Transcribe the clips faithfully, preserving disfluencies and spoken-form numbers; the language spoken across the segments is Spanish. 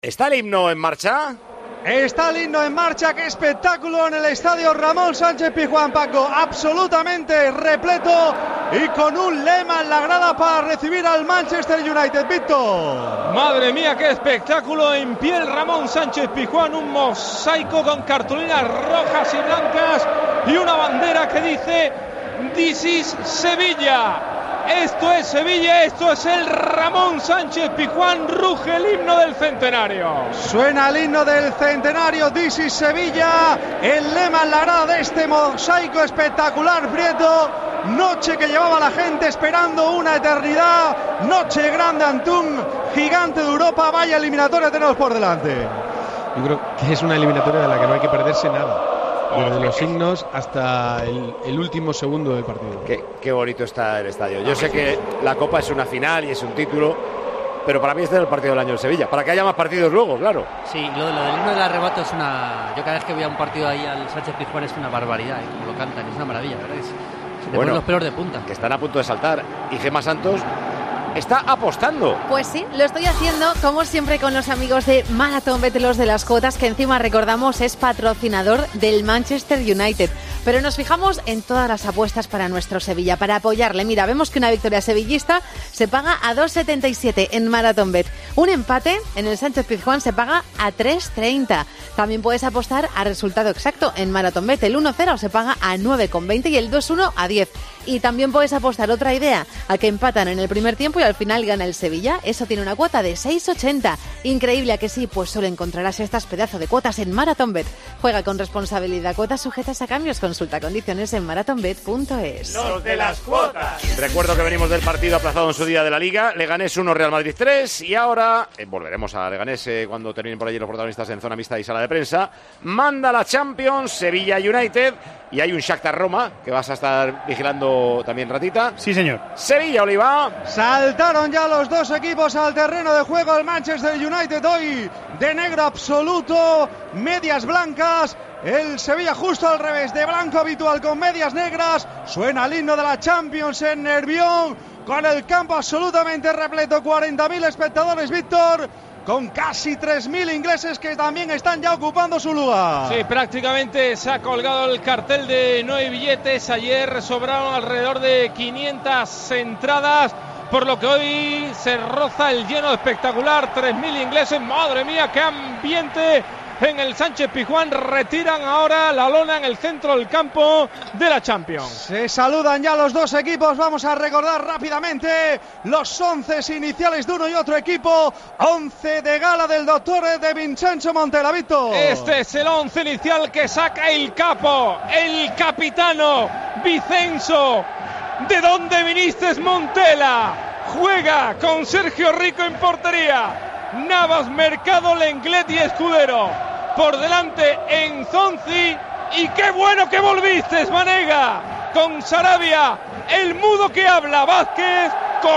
¿Está el himno en marcha? Está el himno en marcha, qué espectáculo en el estadio Ramón Sánchez Pizjuán, Paco, absolutamente repleto y con un lema en la grada para recibir al Manchester United. Víctor. Madre mía, qué espectáculo en pie el Ramón Sánchez Pizjuán, un mosaico con cartulinas rojas y blancas y una bandera que dice This is Sevilla. Esto es Sevilla, esto es el Ramón Sánchez Pizjuán, ruge el himno del centenario. Suena el himno del centenario, This is Sevilla, el lema en la grada de este mosaico espectacular, Prieto. Noche que llevaba la gente esperando una eternidad, noche grande ante un gigante de Europa, vaya eliminatoria tenemos por delante. Yo creo que es una eliminatoria de la que no hay que perderse nada. Desde los signos hasta el, el último segundo del partido. Qué, qué bonito está el estadio. Yo sé que la Copa es una final y es un título, pero para mí este es el partido del año en Sevilla, para que haya más partidos luego, claro. Sí, lo, lo del himno del arrebato es una... Yo cada vez que voy a un partido ahí al Sánchez Pizjuán es una barbaridad, ¿eh? Como lo cantan, es una maravilla, ¿verdad? Es, se te bueno, ponen los pelos de punta. Que están a punto de saltar. Y Gemma Santos está apostando. Pues sí, lo estoy haciendo como siempre con los amigos de Marathonbet, los de las cuotas, que encima recordamos es patrocinador del Manchester United. Pero nos fijamos en todas las apuestas para nuestro Sevilla, para apoyarle. Mira, vemos que una victoria sevillista se paga a dos setenta y siete en Marathonbet. Un empate en el Sánchez Pizjuán se paga a tres treinta. También puedes apostar a resultado exacto en Marathonbet. El uno cero se paga a nueve veinte y el dos uno a diez. Y también puedes apostar otra idea, a que empatan en el primer tiempo y al final gana el Sevilla. Eso tiene una cuota de seis ochenta. Increíble, ¿a que sí? Pues solo encontrarás estas pedazos de cuotas en Marathonbet. Juega con responsabilidad. Cuotas sujetas a cambios. Consulta condiciones en marathonbet punto es. Los de las cuotas. Recuerdo que venimos del partido aplazado en su día de la Liga. Leganés uno, Real Madrid tres. Y ahora eh, volveremos a Leganés eh, cuando terminen por allí los protagonistas en zona mixta y sala de prensa. Manda la Champions, Sevilla United. Y hay un Shakhtar Roma que vas a estar vigilando también ratita. Sí, señor. Sevilla, Oliva. Saltaron ya los dos equipos al terreno de juego. El Manchester United hoy de negro absoluto, medias blancas. El Sevilla justo al revés, de blanco habitual con medias negras. Suena el himno de la Champions en Nervión, con el campo absolutamente repleto, cuarenta mil espectadores, Víctor, con casi tres mil ingleses que también están ya ocupando su lugar. Sí, prácticamente se ha colgado el cartel de no hay billetes. Ayer sobraron alrededor de quinientas entradas, por lo que hoy se roza el lleno espectacular, tres mil ingleses. Madre mía, qué ambiente en el Sánchez Pizjuán. Retiran ahora la lona en el centro del campo de la Champions. Se saludan ya los dos equipos. Vamos a recordar rápidamente los once iniciales de uno y otro equipo. Once de gala del doctor de Vincenzo Montella, Víctor. Este es el once inicial que saca el capo, el capitano Vincenzo. ¿De dónde viniste, Montella? Juega con Sergio Rico en portería, Navas, Mercado, Lenglet y Escudero. Por delante Enzonzi. Y qué bueno que volviste, Manega, con Sarabia, el mudo que habla, Vázquez,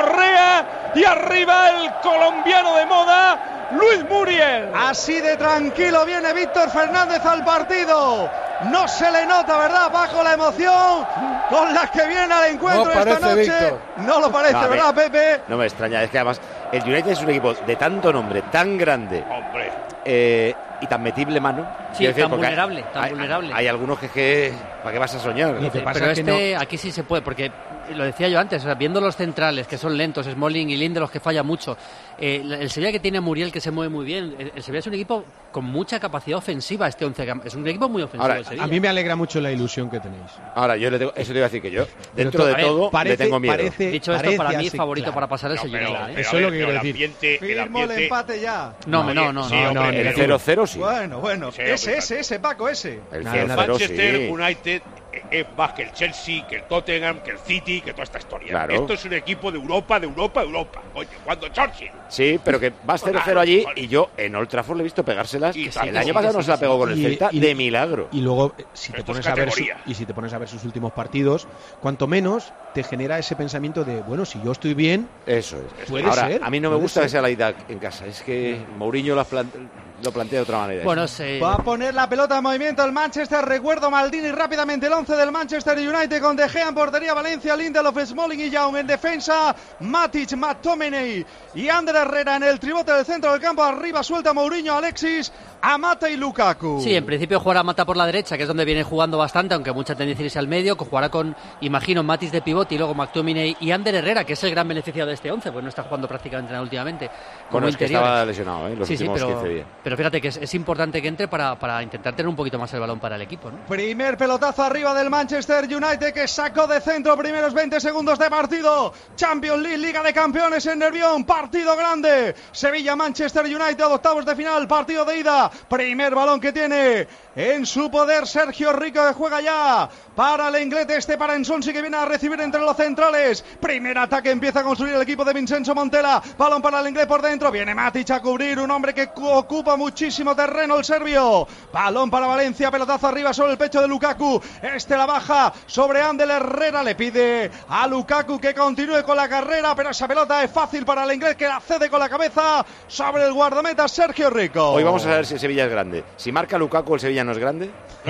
Correa y arriba el colombiano de moda, Luis Muriel. Así de tranquilo viene Víctor Fernández al partido. No se le nota, ¿verdad? Bajo la emoción con la que viene al encuentro no esta noche. Víctor. No lo parece, no, ¿verdad, Pepe? No me extraña, es que además el United es un equipo de tanto nombre, tan grande. Hombre. Eh, y tan metible mano. Sí, decir, tan vulnerable, hay, tan hay, vulnerable. Hay algunos que, que ¿para qué vas a soñar? Sí, pero este no... aquí sí se puede, porque lo decía yo antes, o sea, viendo los centrales que son lentos, Smalling y Lindelof que falla mucho, eh, el Sevilla que tiene a Muriel que se mueve muy bien, el, el Sevilla es un equipo con mucha capacidad ofensiva, este once, es un equipo muy ofensivo. Ahora, el Sevilla. A mí me alegra mucho la ilusión que tenéis. Ahora, yo le tengo, eso te iba a decir que yo, dentro pero, de ver, todo, parece, le tengo miedo. Parece, Dicho esto, parece para mí así, favorito claro. para pasar el No, Sevilla. pero, ¿eh? pero, Eso a es lo ver, que quiero el decir. ambiente, el Firmo el ambiente... empate ya. No, No, no, no, sí, no, hombre, no, El el cero cero sí. Bueno, bueno, Sí, ese, hombre, ese, ese, Paco, ese. El Nada, cero nada. cero Manchester sí. United es más que el Chelsea, que el Tottenham, que el City, que toda esta historia. Claro. Esto es un equipo de Europa, de Europa, de Europa. Oye, cuando Churchill. Sí, pero que vas cero cero allí y yo en Old Trafford le he visto pegárselas. Y El tanto, año sí, pasado sí, no se la sí, pegó con el y- Celta y- de milagro. Y luego, eh, si te Esto es pones a ver su- categoría. y si te pones a ver sus últimos partidos, cuanto menos te genera ese pensamiento de, bueno, si yo estoy bien, Eso es. Puede Ahora, ser, a mí no me puede gusta ser. que sea la ida en casa. Es que Mourinho las planta... lo plantea de otra manera. Bueno, sí. Va a poner la pelota en movimiento el Manchester. Recuerdo Maldini rápidamente el once del Manchester United con De Gea en portería, Valencia, Lindelof, Smalling y Young en defensa, Matic, McTominay y Ander Herrera en el tribote del centro del campo. Arriba suelta Mourinho, Alexis, Amata y Lukaku. Sí, en principio jugará Mata por la derecha, que es donde viene jugando bastante, aunque mucha tendencia irse al medio, que jugará con, imagino, Matic de pivote y luego McTominay y Ander Herrera, que es el gran beneficiado de este once, pues no está jugando prácticamente nada últimamente. Bueno, es que estaba lesionado, ¿eh? Los sí, sí, últimos pero, quince días. Pero fíjate que es, es importante que entre para, para intentar tener un poquito más el balón para el equipo, ¿no? Primer pelotazo arriba del Manchester United que sacó de centro, primeros veinte segundos de partido. Champions League, Liga de Campeones en Nervión, partido grande. Sevilla-Manchester United, octavos de final, partido de ida. Primer balón que tiene en su poder Sergio Rico, que juega ya para el inglés, este para Ensonsi, que viene a recibir entre los centrales. Primer ataque empieza a construir el equipo de Vincenzo Montella. Balón para el inglés por dentro, viene Matic a cubrir, un hombre que ocupa muchísimo terreno, el serbio. Balón para Valencia, pelotazo arriba sobre el pecho de Lukaku. Este la baja sobre Ander Herrera, le pide a Lukaku que continúe con la carrera, pero esa pelota es fácil para el inglés, que la cede con la cabeza sobre el guardameta Sergio Rico. Hoy vamos a ver si el Sevilla es grande. Si marca Lukaku, el Sevilla no es grande.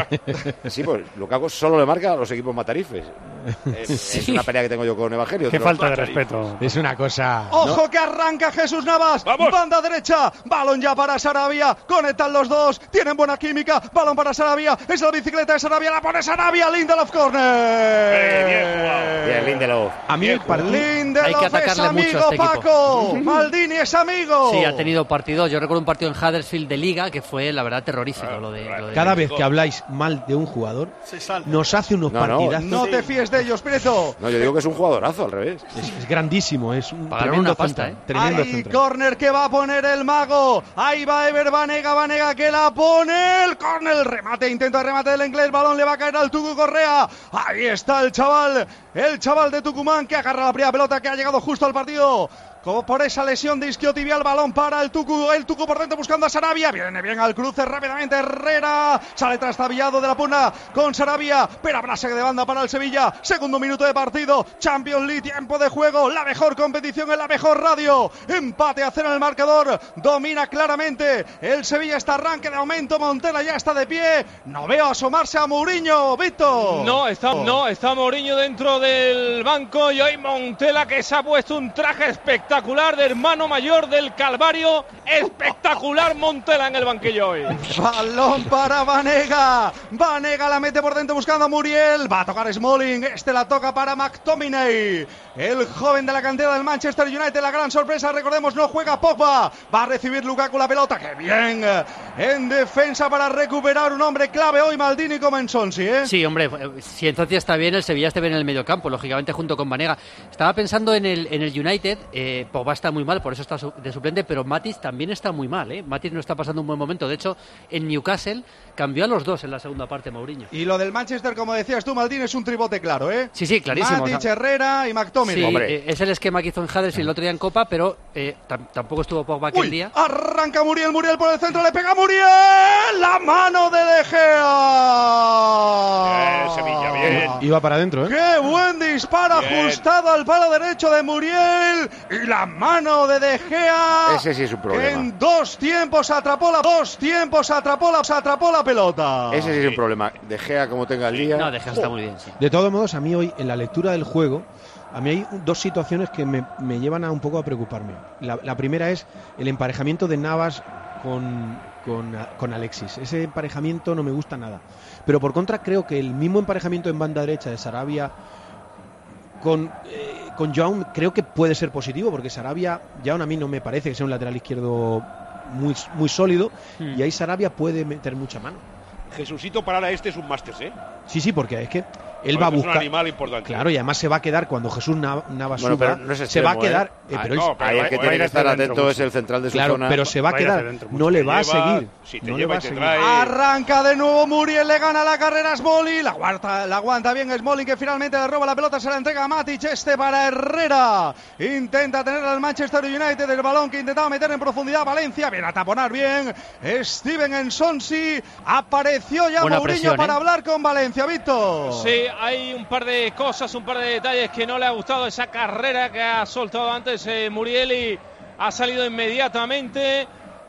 Sí, pues Lukaku solo le marca a los equipos matarifes. Es, sí. es una pelea que tengo yo con Evangelio. Qué falta de respeto. Es una cosa. Ojo, ¿no? Que arranca Jesús Navas. ¡Vamos! Banda derecha. Balón ya para Sarabia. Conectan los dos. Tienen buena química. Balón para Sarabia. Es la bicicleta de Sarabia. La pone Sarabia. Lindelof corner. Eh, bien jugado. Bien, Lindelof. A mí el partido. Lindelof Hay que es atacarle amigo, mucho a este Paco. Maldini es amigo. Sí, ha tenido partidos. Yo recuerdo un partido en Huddersfield de Liga que fue, la verdad, terrorífico. Ah, lo de, lo de Cada vez que habláis mal de un jugador, nos hace unos No, no. partidazos. No te fíes de ellos, Prieto. No, yo digo que es un jugadorazo, al revés. Es, es grandísimo, es un Pagaron tremendo una pasta, central, ¿eh? tremendo Ahí, central. córner que va a poner el mago. Ahí va Ever Banega, Banega que la pone. El córner, el remate, intenta remate del inglés. Balón le va a caer al Tucu Correa. Ahí está el chaval, el chaval de Tucumán que agarra la primera pelota, que ha llegado justo al partido. Como por esa lesión de isquiotibial, balón para el Tucu, el Tucu por dentro buscando a Sarabia, viene bien al cruce rápidamente Herrera, sale trastabillado de la punta con Sarabia, pero habrá saque de banda para el Sevilla, segundo minuto de partido, Champions League, tiempo de juego, la mejor competición en la mejor radio, empate a cero en el marcador, domina claramente el Sevilla este arranque de aumento, Montella ya está de pie, no veo asomarse a Mourinho, Víctor. No, está, no, está Mourinho dentro del banco y hoy Montella, que se ha puesto un traje espectacular de hermano mayor del Calvario. Espectacular Montella en el banquillo hoy. Balón para Banega. Banega la mete por dentro buscando a Muriel. Va a tocar Smalling. Este la toca para McTominay. El joven de la cantera del Manchester United. La gran sorpresa, recordemos, no juega Pogba. Va a recibir Lukaku la pelota. ¡Qué bien! En defensa para recuperar un hombre clave hoy, Maldini como en Sonsi, ¿eh? Sí, hombre, si entonces está bien, el Sevilla está bien en el mediocampo, lógicamente junto con Banega. Estaba pensando en el, en el United, eh, Pogba está muy mal, por eso está de suplente, pero Matic también está muy mal, ¿eh? Matic no está pasando un buen momento. De hecho, en Newcastle cambió a los dos en la segunda parte, Mourinho. Y lo del Manchester, como decías tú, Maldini, es un tribote claro, ¿eh? Sí, sí, clarísimo. Matic, O sea, Herrera y McTominay. sí, Hombre. eh, es el esquema que hizo en Huddersfield el otro día en Copa, pero eh, tam- tampoco estuvo Pogba aquel Uy, día. arranca Muriel, Muriel por el centro, le pega a Muriel, la mano de De Gea. Bien, Sevilla, bien. Iba para adentro, ¿eh? ¡Qué buen disparo! Bien. Ajustado al palo derecho de Muriel y la mano de De Gea. Ese sí es un que problema. en dos tiempos atrapó la dos tiempos atrapó la atrapó la pelota. Ese sí es un problema. De Gea, como tenga el día. No, De Gea está muy bien, sí. De todos modos, a mí hoy, en la lectura del juego, a mí hay dos situaciones que me, me llevan a un poco a preocuparme. La, la primera es el emparejamiento de Navas con, con, con Alexis. Ese emparejamiento no me gusta nada. Pero por contra, creo que el mismo emparejamiento en banda derecha de Sarabia con, eh, con Young creo que puede ser positivo, porque Sarabia, Young a mí no me parece que sea un lateral izquierdo muy, muy sólido, Hmm. y ahí Sarabia puede meter mucha mano. Jesucito parar a este es un máster, ¿eh? Sí, sí, porque es que él Por va a eso es un buscar. animal importante. Claro, y además se va a quedar cuando Jesús Nav- Navas Bueno, suba, pero no es se extremo, va a quedar. ¿eh? eh, Ah, pero él- no, pero Ahí el va- que va tiene a ir que hacia estar adentro atento es mucho. el central de su claro, zona. pero se va a Va a ir quedar. hacia adentro mucho. No le Te va a lleva- seguir. si te no le lleva va y a te seguir. trae- Arranca de nuevo Muriel, le gana la carrera Smalling, la aguanta, la aguanta bien Smalling, que finalmente le roba la pelota, se la entrega a Matic, este para Herrera, intenta tener al Manchester United, el balón que intentaba meter en profundidad Valencia, viene a taponar bien Steven Ensonsi, apareció ya Buena Mourinho presión, para ¿eh? hablar con Valencia, Víctor. Sí, hay un par de cosas, un par de detalles que no le ha gustado esa carrera que ha soltado antes eh, Muriel y ha salido inmediatamente.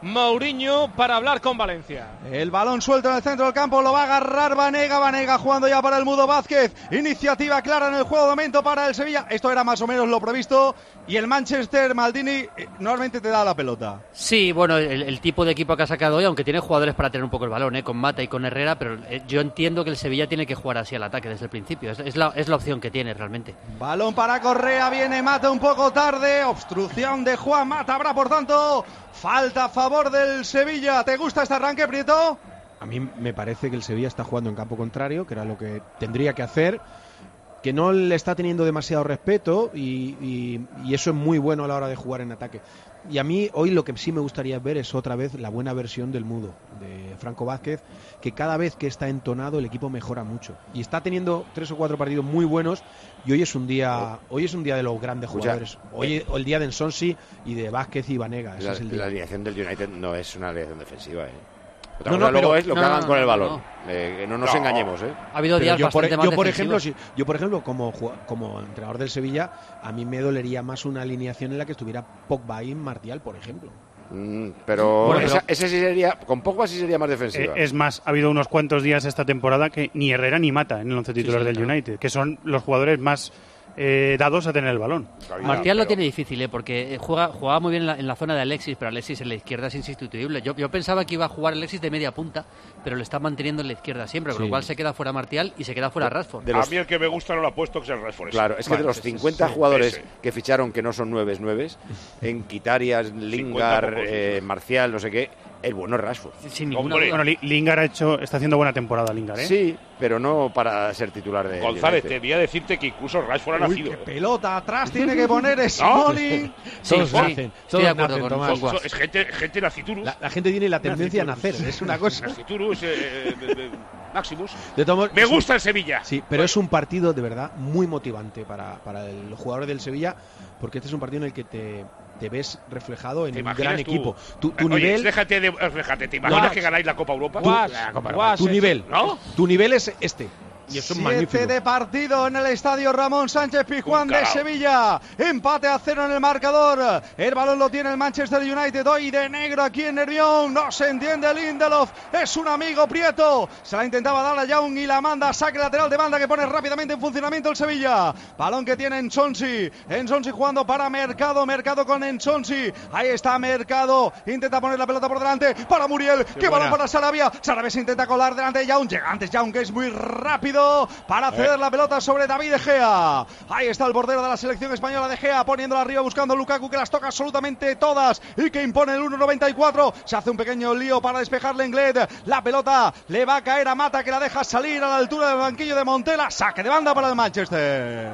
Mourinho para hablar con Valencia. El balón suelto en el centro del campo, lo va a agarrar Vanega, Vanega jugando ya para el Mudo Vázquez, iniciativa clara en el juego de momento para el Sevilla, esto era más o menos lo previsto, y el Manchester, Maldini, eh, normalmente te da la pelota. Sí, bueno, el, el tipo de equipo que ha sacado hoy, aunque tiene jugadores para tener un poco el balón, eh, con Mata y con Herrera, pero eh, yo entiendo que el Sevilla tiene que jugar así al ataque desde el principio, es, es, la, es la opción que tiene realmente. Balón para Correa, viene Mata un poco tarde, obstrucción de Juan Mata, habrá por tanto falta a favor del Sevilla. ¿Te gusta este arranque, Prieto? A mí me parece que el Sevilla está jugando en campo contrario, que era lo que tendría que hacer, que no le está teniendo demasiado respeto y, y, y eso es muy bueno a la hora de jugar en ataque. Y a mí hoy lo que sí me gustaría ver es otra vez la buena versión del Mudo, de Franco Vázquez, que cada vez que está entonado el equipo mejora mucho. Y está teniendo tres o cuatro partidos muy buenos y hoy es un día hoy es un día de los grandes jugadores. Hoy es el día de Ensonsi y de Vázquez y Vanega. Ese La, es el día. la alineación del United no es una alineación defensiva, ¿eh? Otra No, cosa no, luego pero- es lo no, que hagan no, con el no, balón. no. Eh, que no nos No. engañemos, ¿eh? Ha habido Pero días yo por, bastante más yo por ejemplo, defensivos. si- yo por ejemplo como ju- como entrenador del Sevilla, a mí me dolería más una alineación en la que estuviera Pogba y Martial, por ejemplo. Mm, pero, Bueno, esa- pero- ese sí sería, con Pogba sí sería más Eh, defensiva. es más, ha habido unos cuantos días esta temporada que ni Herrera ni Mata en el once titular sí, del claro. United, que son los jugadores más eh, dados a tener el balón. Martial lo pero- tiene difícil, ¿eh? Porque juega, jugaba muy bien en la, en la zona de Alexis, pero Alexis en la izquierda es insustituible. Yo, yo pensaba que iba a jugar Alexis de media punta, pero lo está manteniendo en la izquierda siempre, con Sí. lo cual se queda fuera Martial y se queda fuera Rashford. De A los- mí el que me gusta no lo ha puesto, que es el Rashford. ese. Claro, es que Vale, de los ese, cincuenta sí, jugadores ese. que ficharon que no son nueves nueves, en Quitarias, Lingard, pocos, eh, sí. Marcial, no sé qué, el bueno es Rashford. Sin ninguna Hombre. duda. Bueno, Li- Lingard ha hecho, está haciendo buena temporada, Lingard, ¿eh? Sí, pero no para ser titular de González, United. te voy a decirte que incluso Rashford ha Uy, nacido. qué ¿eh? pelota atrás tiene que poner Smalling. Sí, Todos sí, nacen, estoy todos de acuerdo nacen, con, Tomás. con Son- Guas. es gente, gente naciturus. La, la gente tiene la tendencia a nacer, es una cosa. Naciturus, eh, eh, de- de- Maximus. De todos modos, Me es un- gusta el Sevilla. Sí, pero es un partido de verdad muy motivante para, para el jugador del Sevilla, porque este es un partido en el que te, te ves reflejado en ¿Te un imaginas gran tú? equipo. Tu, tu Oye, nivel, déjate de. Déjate, ¿te imaginas Guas. que ganáis la Copa Europa? Guas, La Copa Guas, tu eh, nivel, ¿no? tu nivel es este. Y eso es magnífico. Siete de partido en el estadio Ramón Sánchez Pizjuán de Un carajo. Sevilla. Empate a cero en el marcador. El balón lo tiene el Manchester United. Hoy de negro aquí en Nervión. No se entiende Lindelof. Es un amigo Prieto. Se la intentaba dar a Young y la manda. Saque lateral de banda que pone rápidamente en funcionamiento el Sevilla. Balón que tiene Ensonsi. Ensonsi jugando para Mercado. Mercado con Ensonsi. Ahí está Mercado. Intenta poner la pelota por delante para Muriel. Qué, balón para Sarabia. Sarabia se intenta colar delante de Young. Llega antes Young, que es muy rápido para ceder la pelota sobre David De Gea. Ahí está el bordero de la selección española, De Gea, poniéndola arriba buscando a Lukaku, que las toca absolutamente todas y que impone el uno noventa y cuatro. Se hace un pequeño lío para despejarle Lenglet. La pelota le va a caer a Mata, que la deja salir a la altura del banquillo de Montela. Saque de banda para el Manchester.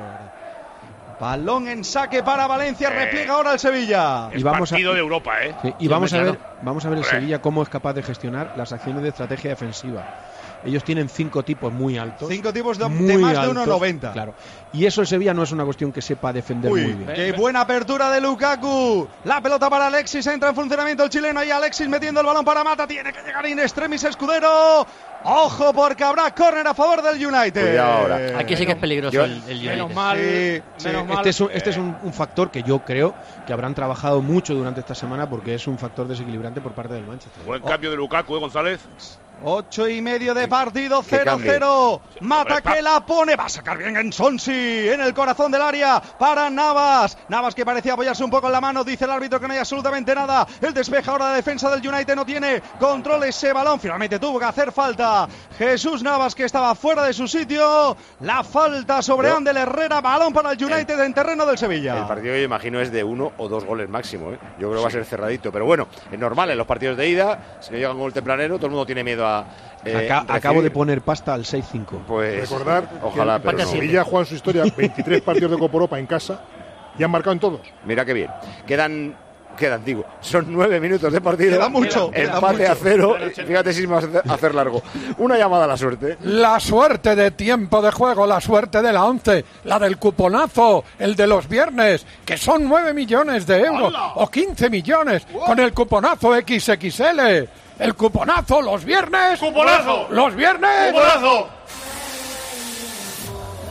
Balón en saque para Valencia. Eh. Repliega ahora el Sevilla. Es Y vamos a- partido de Europa, ¿eh? Sí, y Sí, vamos a hombre, ver, vamos a ver el Hombre. Sevilla cómo es capaz de gestionar las acciones de estrategia defensiva. Ellos tienen cinco tipos muy altos. Cinco tipos de, de muy más de altos, uno noventa. Claro. Y eso el Sevilla no es una cuestión que sepa defender Uy, muy bien. qué buena apertura de Lukaku. La pelota para Alexis, entra en funcionamiento el chileno y Alexis metiendo el balón para Mata. Tiene que llegar in extremis Escudero. Ojo, porque habrá córner a favor del United. Cuidado ahora. Aquí sí que es peligroso Yo- el, el United. Menos mal, Sí, sí, menos mal. Este es, un, este es un, un factor que yo creo que habrán trabajado mucho durante esta semana, porque es un factor desequilibrante por parte del Manchester. Buen cambio de Lukaku, ¿eh, González? Ocho y medio de partido, Que cero cambie. cero. Mata Hombre, pa- que la pone, va a sacar bien en Sonsi, en el corazón del área para Navas. Navas que parecía apoyarse un poco en la mano, dice el árbitro que no hay absolutamente nada. El despeje ahora de defensa del United, no tiene control ese balón, finalmente tuvo que hacer falta Jesús Navas, que estaba fuera de su sitio. La falta sobre Yo- Ander Herrera, balón para el United en terreno del Sevilla. El partido, yo imagino, es de uno o dos goles máximo, ¿eh? Yo creo que va a ser cerradito. Pero bueno, es normal en los partidos de ida. Si no llega un gol tempranero, todo el mundo tiene miedo a. eh, Aca- recibir. acabo de poner pasta al seis cinco. Pues. Recordar Ojalá, que pero el no. Sevilla juega en su historia veintitrés partidos de Copa Europa en casa y han marcado en todos. Mira qué bien. Quedan. Quedan, digo, son nueve minutos de partido. Queda mucho, queda Empate mucho. a cero. Fíjate si va a hacer largo. Una llamada a la suerte. La suerte de tiempo de juego, la suerte de la once, la del cuponazo, el de los viernes, que son nueve millones de euros o quince millones con el cuponazo equis equis ele. El cuponazo los viernes. ¡Cuponazo! ¡Los viernes! ¡Cuponazo!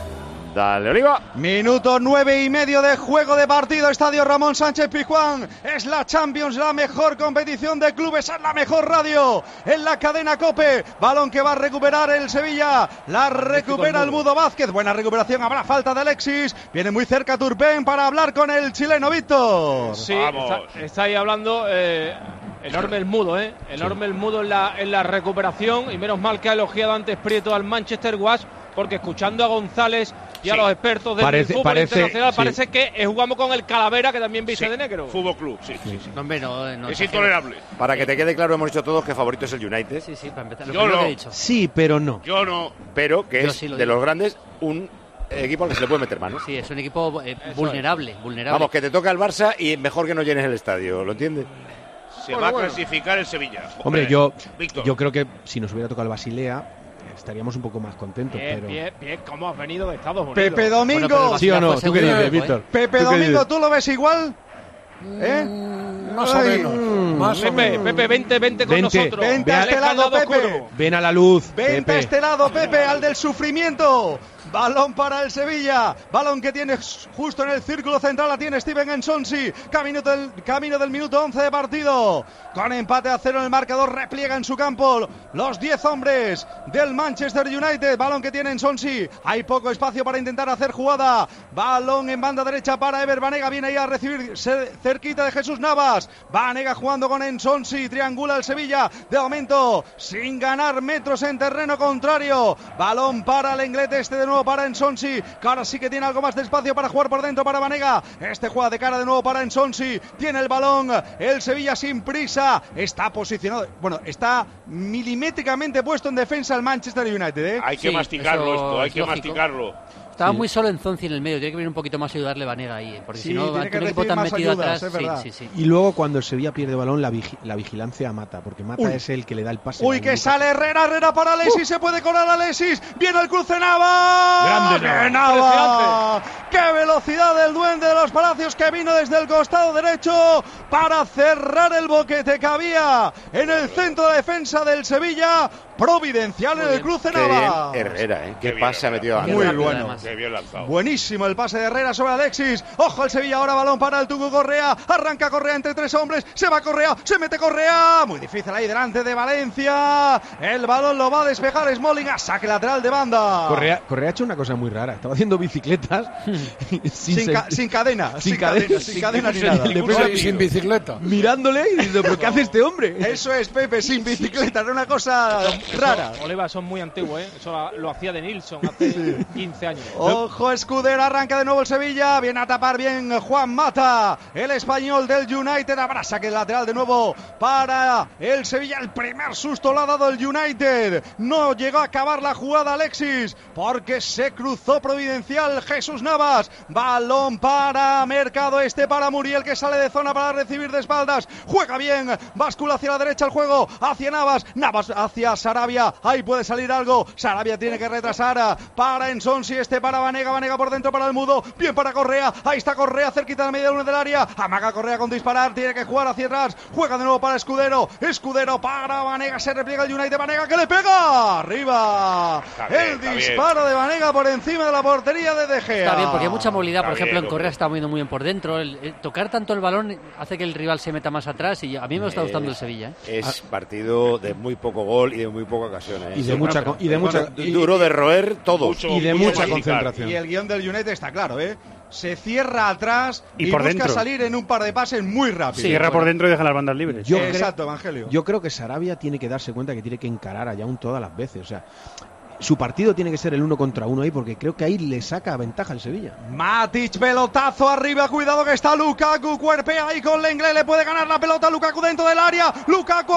Dale, Oliva. Minuto nueve y medio de juego de partido. Estadio Ramón Sánchez Pizjuán. Es la Champions, la mejor competición de clubes. Es la mejor radio en la cadena COPE. Balón que va a recuperar el Sevilla. La recupera el Mudo Vázquez. Buena recuperación. Habrá falta de Alexis. Viene muy cerca Turpin para hablar con el chileno Víctor. Sí, está, está ahí hablando. Eh, enorme el Mudo, ¿eh? Enorme sí. el Mudo en la, en la recuperación. Y menos mal que ha elogiado antes Prieto al Manchester Watch. Porque escuchando a González y a sí. los expertos del parece, fútbol parece, internacional, sí. parece que eh, jugamos con el Calavera, que también viste sí. de negro. Fútbol Club, sí. sí, sí. No, hombre, no, no, es intolerable. Para que te quede claro, hemos dicho todos que favorito es el United. Sí, sí, para empezar. Lo Yo no. que he dicho. Sí, pero no. Yo no. Pero que Yo es sí lo de digo. los grandes un equipo al que se le puede meter mano. Sí, es un equipo eh, vulnerable, vulnerable. Vamos, que te toca el Barça y mejor que no llenes el estadio, ¿lo entiendes? Se bueno, va a bueno. clasificar el Sevilla. Hombre, yo, Víctor. yo creo que si nos hubiera tocado el Basilea estaríamos un poco más contentos. Bien, pero... bien, bien, ¿cómo has venido de Estados Unidos? Pepe Domingo. Bueno, ¿Sí o no? ¿Tú qué dices, ¿eh? Víctor? Pepe ¿Tú qué Domingo, dices? ¿tú lo ves igual? ¿Eh? Más o Ay. menos. Más o Pepe, menos. Pepe, vente, vente con Vente. nosotros. Vente a Aleja este el lado, Pepe. oscuro. Ven a la luz, Vente Pepe. a este lado, Pepe, al del sufrimiento. Balón para el Sevilla. Balón que tiene justo en el círculo central. La tiene Steven Ensonsi. Camino del, camino del minuto once de partido. Con empate a cero en el marcador. Repliega en su campo los diez hombres del Manchester United. Balón que tiene Ensonsi. Hay poco espacio para intentar hacer jugada. Balón en banda derecha para Ever Banega. Viene ahí a recibir cerquita de Jesús Navas. Banega jugando con Ensonsi. Triangula el Sevilla. De momento sin ganar metros en terreno contrario. Balón para el inglés este de nuevo para Ensonsi, que ahora sí que tiene algo más de espacio para jugar por dentro para Banega. Este juega de cara de nuevo para Ensonsi. Tiene el balón el Sevilla sin prisa. Está posicionado, bueno, está milimétricamente puesto en defensa el Manchester United, ¿eh? Hay que Sí, masticarlo eso esto, hay es que lógico. masticarlo. Estaba Sí. muy solo en Zonzi en el medio, tiene que venir un poquito más a ayudarle Vanega ahí, eh, porque Sí, si no, tiene ante que un equipo recibir tan más metido ayudas, atrás, es sí, verdad. sí, sí. Y luego cuando el Sevilla pierde balón, la, vigi- la vigilancia a Mata, porque Mata Uy. es el que le da el pase. Uy, al que Lucas. sale Herrera, Herrera para Alexis, uh. se puede colar Alexis, viene el cruce Navas. Grande Navas. ¡Qué Navas! ¡Qué velocidad del duende de los Palacios que vino desde el costado derecho para cerrar el boquete que había en el centro de defensa del Sevilla! Providencial en el cruce Qué Navas. bien Herrera, ¿eh? Qué, Qué bien, pase ha metido a Muy Herrera. bueno. además. Qué bien lanzado. Buenísimo el pase de Herrera sobre Alexis. Ojo el Sevilla, ahora balón para el Tucu Correa. Arranca Correa entre tres hombres. Se va Correa, se mete Correa. Muy difícil ahí delante de Valencia. El balón lo va a despejar Smalling a saque lateral de banda. Correa, Correa ha hecho una cosa muy rara. Estaba haciendo bicicletas sin, Sin, sen- ca- sin cadena, sin, sin cadena, cadena, sin sin cadena ni ningún nada. sentido. Sin, sin bicicleta. mirándole y diciendo, ¿pero qué hace este hombre? Eso es, Pepe, sin bicicleta, era una cosa rara. Oliva, son muy antiguos, ¿eh? Eso lo hacía de Nilsson hace quince años. Ojo, Escudero, arranca de nuevo el Sevilla. Viene a tapar bien Juan Mata, el español del United. Habrá saque lateral de nuevo para el Sevilla. El primer susto lo ha dado el United. No llegó a acabar la jugada Alexis porque se cruzó providencial Jesús Navas. Balón para Mercado, este para Muriel que sale de zona para recibir de espaldas. Juega bien, bascula hacia la derecha el juego, hacia Navas, Navas hacia Sarabia. Ahí puede salir algo. Sarabia tiene que retrasar para Ensonsi, este para Vanega, Vanega por dentro para el Mudo, bien para Correa, ahí está Correa cerquita de la media luna del área, amaga Correa con disparar, tiene que jugar hacia atrás, juega de nuevo para Escudero, Escudero para Vanega, se repliega el United, Vanega que le pega, arriba, Está bien, el está disparo de Vanega por encima de la portería de De Gea. Está bien, porque hay mucha movilidad, por Está ejemplo, bien, en Correa hombre. está moviendo muy bien por dentro, el, el tocar tanto el balón hace que el rival se meta más atrás y a mí me está gustando el Sevilla, ¿eh? Es partido de muy poco gol y de muy poca ocasión, ¿eh? Y de mucha, con- y de mucha, Bueno, duro de roer todos. Mucho, y de mucho mucha masticar. concentración. Y el guión del United está claro, ¿eh? Se cierra atrás y, Y por busca dentro. salir en un par de pases muy rápido. Cierra por dentro y deja las bandas libres. Yo creo- Exacto, Evangelio. Yo creo que Sarabia tiene que darse cuenta que tiene que encarar a Young todas las veces. O sea, su partido tiene que ser el uno contra uno ahí, porque creo que ahí le saca ventaja al Sevilla. Matic, pelotazo arriba, cuidado que está Lukaku, cuerpea ahí con Lenglet, le puede ganar la pelota Lukaku dentro del área, Lukaku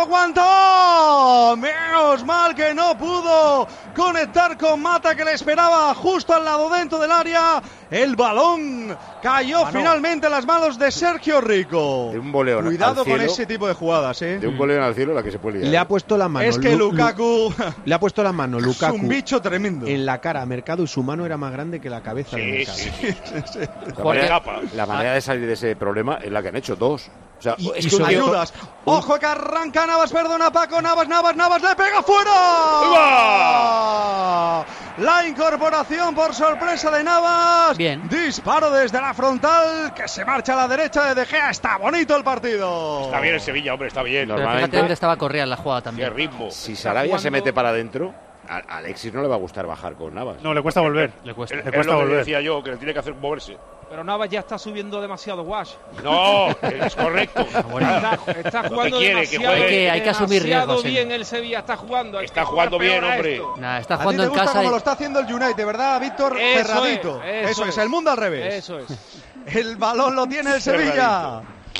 aguanta, menos mal que no pudo conectar con Mata que le esperaba justo al lado dentro del área, el balón cayó Mano. finalmente en las manos de Sergio Rico. De un voleo al Cuidado con cielo. ese tipo de jugadas, eh. De un goleo al cielo la que se puede liar. Le ha puesto la mano. Es que Lu- Lu- Lukaku le ha puesto la mano es Lukaku un bicho tremendo. en la cara a Mercado y su mano era más grande que la cabeza de Sí, Mercado. sí, sí. La Porque- manera, Capa. la manera de salir de ese problema es la que han hecho dos. O sea, Y- es y que un sobre tío- Ayudas. Ojo que arranca Navas, perdona Paco, Navas, Navas, Navas, le pega fuera. La incorporación por sorpresa de Navas. Bien. Disparo desde la frontal que se marcha a la derecha de De Gea. Está bonito el partido. Está bien el Sevilla, hombre, está bien. Pero Normalmente- fíjate dónde estaba Correa en la jugada también. Qué ritmo. Si Sarabia se mete para adentro, a a Alexis no le va a gustar bajar con Navas. No, le cuesta volver. Le cuesta. Es Le es cuesta lo que volver. decía yo, que le tiene que hacer moverse. Pero Navas ya está subiendo demasiado Wash. No, es correcto. Está, está Lo jugando que quiere, que demasiado, juegue. Hay que- hay que asumir demasiado riesgos, bien sí. el Sevilla, está jugando. hay Está que jugando jugar bien, peor a hombre. esto. Nah, está A ti jugando te en gusta casa. como y- lo está haciendo el United, ¿verdad, Víctor? Eso Cerradito. es, eso es, es. el mundo al revés. Eso es. El balón lo tiene el Sevilla.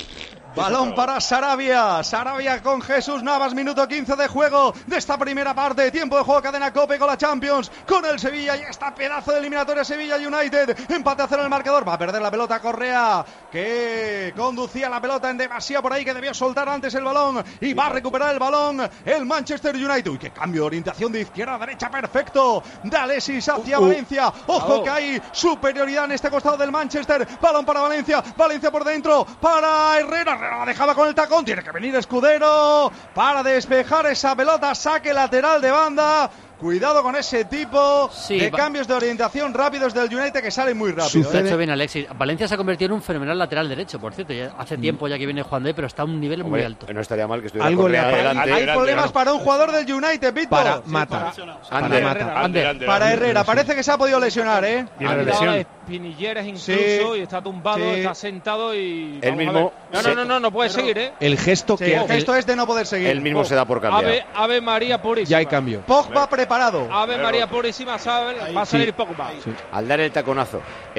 Balón para Sarabia. Sarabia con Jesús Navas. Minuto quince de juego de esta primera parte. Tiempo de juego, cadena COPE con la Champions. Con el Sevilla y esta pedazo de eliminatoria Sevilla United. Empate a cero en el marcador. Va a perder la pelota Correa, que conducía la pelota en demasía por ahí, que debió soltar antes el balón. Y va a recuperar el balón el Manchester United. Uy, qué cambio de orientación de izquierda a derecha. Perfecto. De Alexis hacia Uh, uh. Valencia. Ojo Bravo. que hay superioridad en este costado del Manchester. Balón para Valencia. Valencia por dentro. Para Herrera. La dejaba con el tacón, tiene que venir Escudero para despejar esa pelota, saque lateral de banda. Cuidado con ese tipo Sí, de va- cambios de orientación rápidos del United que salen muy rápido. Lo ha ¿eh? hecho bien Alexis. Valencia se ha convertido en un fenomenal lateral derecho, por cierto. Ya hace tiempo ya que viene jugando ahí, pero está a un nivel muy Hombre, alto. no estaría mal que estuviera Algo le Correa ha pasado. adelante. Hay Adelante, problemas claro. para un jugador del United, Víctor. Para Sí, Mata. para, Ander, Mata. Ander, Ander, para Ander. Herrera, parece que se ha podido lesionar, ¿eh? Viene de Estaba lesión. de espinilleras incluso Sí. y está tumbado, Sí. está sentado y... Él vamos a mismo ver. se- No, no, no, no, no puede seguir, ¿eh? El gesto Sí, que el gesto es de no poder seguir. Él mismo se da por cambiado. Ave, Ave María Purísima. ya hay cambio. Pogba preparado. Ave María Purísima, sabe, va a salir Sí. Pogba. Al dar el taconazo.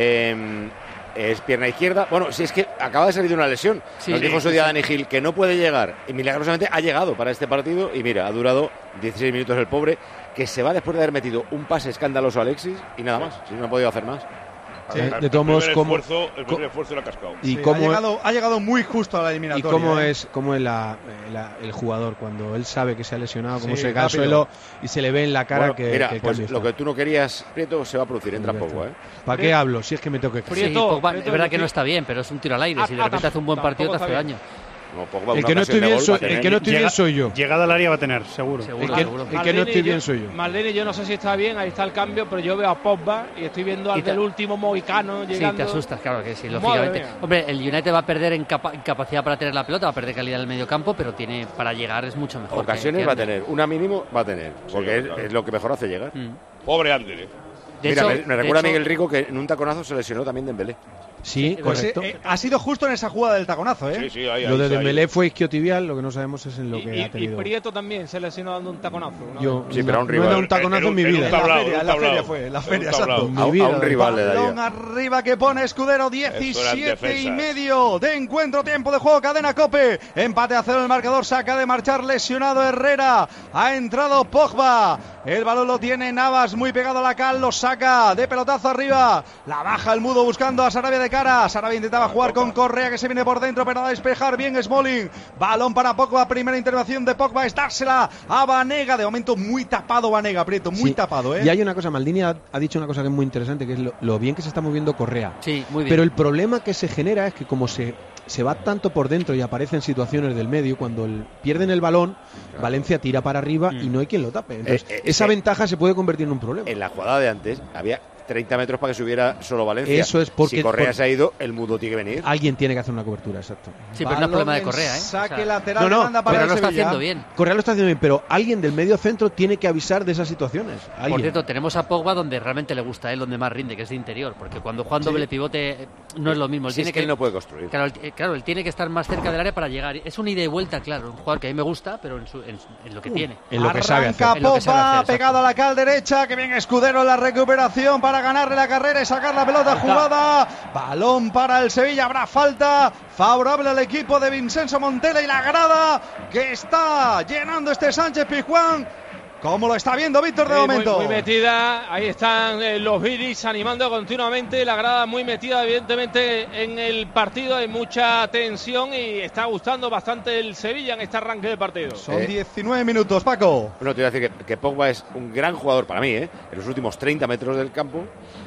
eh, es pierna izquierda. Bueno, si es que acaba de salir de una lesión. Sí. Nos dijo su día Dani Gil que no puede llegar. Y milagrosamente ha llegado para este partido. Y mira, ha durado dieciséis minutos el pobre, que se va después de haber metido un pase escandaloso a Alexis y nada más. Si no ha podido hacer más. Sí. De El todos modos, primer ¿cómo- esfuerzo, el primer co- esfuerzo lo ha cascado. ¿Y Sí, ha, cómo, llegado, ha llegado muy justo a la y eliminatoria. cómo ¿eh? es, cómo es la, eh, la- el jugador cuando él sabe que se ha lesionado, cómo Sí, se cae al rápido. suelo y se le ve en la cara Bueno, que, mira, que el pues cambio lo está. que tú no querías, Prieto, se va a producir. Entra Ya está. poco, ¿eh? ¿Para qué hablo? Si es que me tengo que Sí, Prieto, Pogba, Prieto, es verdad que sí. no está bien, pero es un tiro al aire. Ah, Si de ah, repente hace un buen tampoco partido, te hace está daño. bien. No, Pogba, El una que no ocasión estoy de bien gol soy, va a tener. el que no estoy Llega- bien soy yo. Llegada al área va a tener, seguro. Seguro, El que, seguro. el que no Maldini, estoy bien yo- soy yo. Maldini, yo no sé si está bien, ahí está el cambio, pero yo veo a Pogba y estoy viendo al Y te- del último mohicano Sí, llegando. te asustas, claro que sí, Madre lógicamente. mía. Hombre, el United va a perder en capa- en capacidad para tener la pelota, va a perder calidad en el medio campo, pero tiene para llegar es mucho mejor. que- Ocasiones que va a Ander. tener, una mínimo va a tener, porque es, claro. es lo que mejor hace llegar. Mm. Pobre Ander, ¿eh? De Mira, hecho- me, me de recuerda a hecho- Miguel Rico que en un taconazo se lesionó también Dembélé. Sí, Pues, correcto. eh, eh, ha sido justo en esa jugada del taconazo, ¿eh? Sí, sí, ahí, Lo ahí, de ahí. Dembélé fue isquiotibial, lo que no sabemos es en lo Y, que y- ha y tenido. Prieto también se lesionó dando un taconazo. ¿no? Yo Sí, pero a un no, rival. no he dado un taconazo En un- en mi en un vida. En la tablao, feria, un en la tablao. feria fue, en la En un feria, tablao. exacto. Mi A, a vida, un rival le Balón daría. arriba que pone Escudero, eran diecisiete y defensas. medio de encuentro, tiempo de juego, cadena Cope, empate a cero el marcador, saca de marchar lesionado Herrera, ha entrado Pogba, el balón lo tiene Navas muy pegado a la cal, lo saca de pelotazo arriba, la baja el mudo buscando a Sarabia de cara, Sarabia intentaba jugar con Correa que se viene por dentro pero a despejar bien Smalling, balón para Pogba, primera intervención de Pogba, es dársela a Vanega, de momento muy tapado Vanega, Prieto, muy Sí. tapado, ¿eh? Y hay una cosa, Maldini ha, ha dicho una cosa que es muy interesante, que es lo, lo bien que se está moviendo Correa. Sí, muy bien. Pero el problema que se genera es que como se, se va tanto por dentro y aparece en situaciones del medio, cuando el- pierden el balón, Valencia tira para arriba y no hay quien lo tape. Entonces, Eh, eh, esa eh, ventaja se puede convertir en un problema. En la jugada de antes había treinta metros para que subiera solo Valencia. Eso es porque- Si Correa por- se ha ido, el mudo tiene que venir. Alguien tiene que hacer una cobertura, exacto. Sí, pero no es Balón problema de en Correa, ¿eh? Saque O sea, lateral no, no, de banda para pero el lo está Sevilla. haciendo bien. Correa lo está haciendo bien, pero alguien del medio centro tiene que avisar de esas situaciones. Alguien. Por cierto, tenemos a Pogba donde realmente le gusta a él, donde más rinde, que es de interior, porque cuando juega en doble pivote eh, no es lo mismo. Él Si es tiene que él no puede construir. Claro, él, eh, claro, él tiene que estar más cerca del área para llegar. Es un ida y vuelta, claro, un jugador que a mí me gusta, pero en, su- en- en lo que tiene. en lo que sabe hacer. Arranca En lo que sabe Pogba, hacer, exacto. pegado a la cal derecha, que bien Escudero en la recuperación para ganarle la carrera y sacar la pelota jugada. Balón para el Sevilla, habrá falta favorable al equipo de Vincenzo Montella y la grada que está llenando este Sánchez Pizjuán. ¿Cómo lo está viendo Víctor de Sí, muy- momento? Muy, metida, ahí están eh, los Viris animando continuamente, la grada muy metida evidentemente en el partido, hay mucha tensión y está gustando bastante el Sevilla en este arranque de partido. Son Eh. diecinueve minutos, Paco. Bueno, te voy a decir que, que Pogba es un gran jugador para mí, ¿eh? En los últimos treinta metros del campo.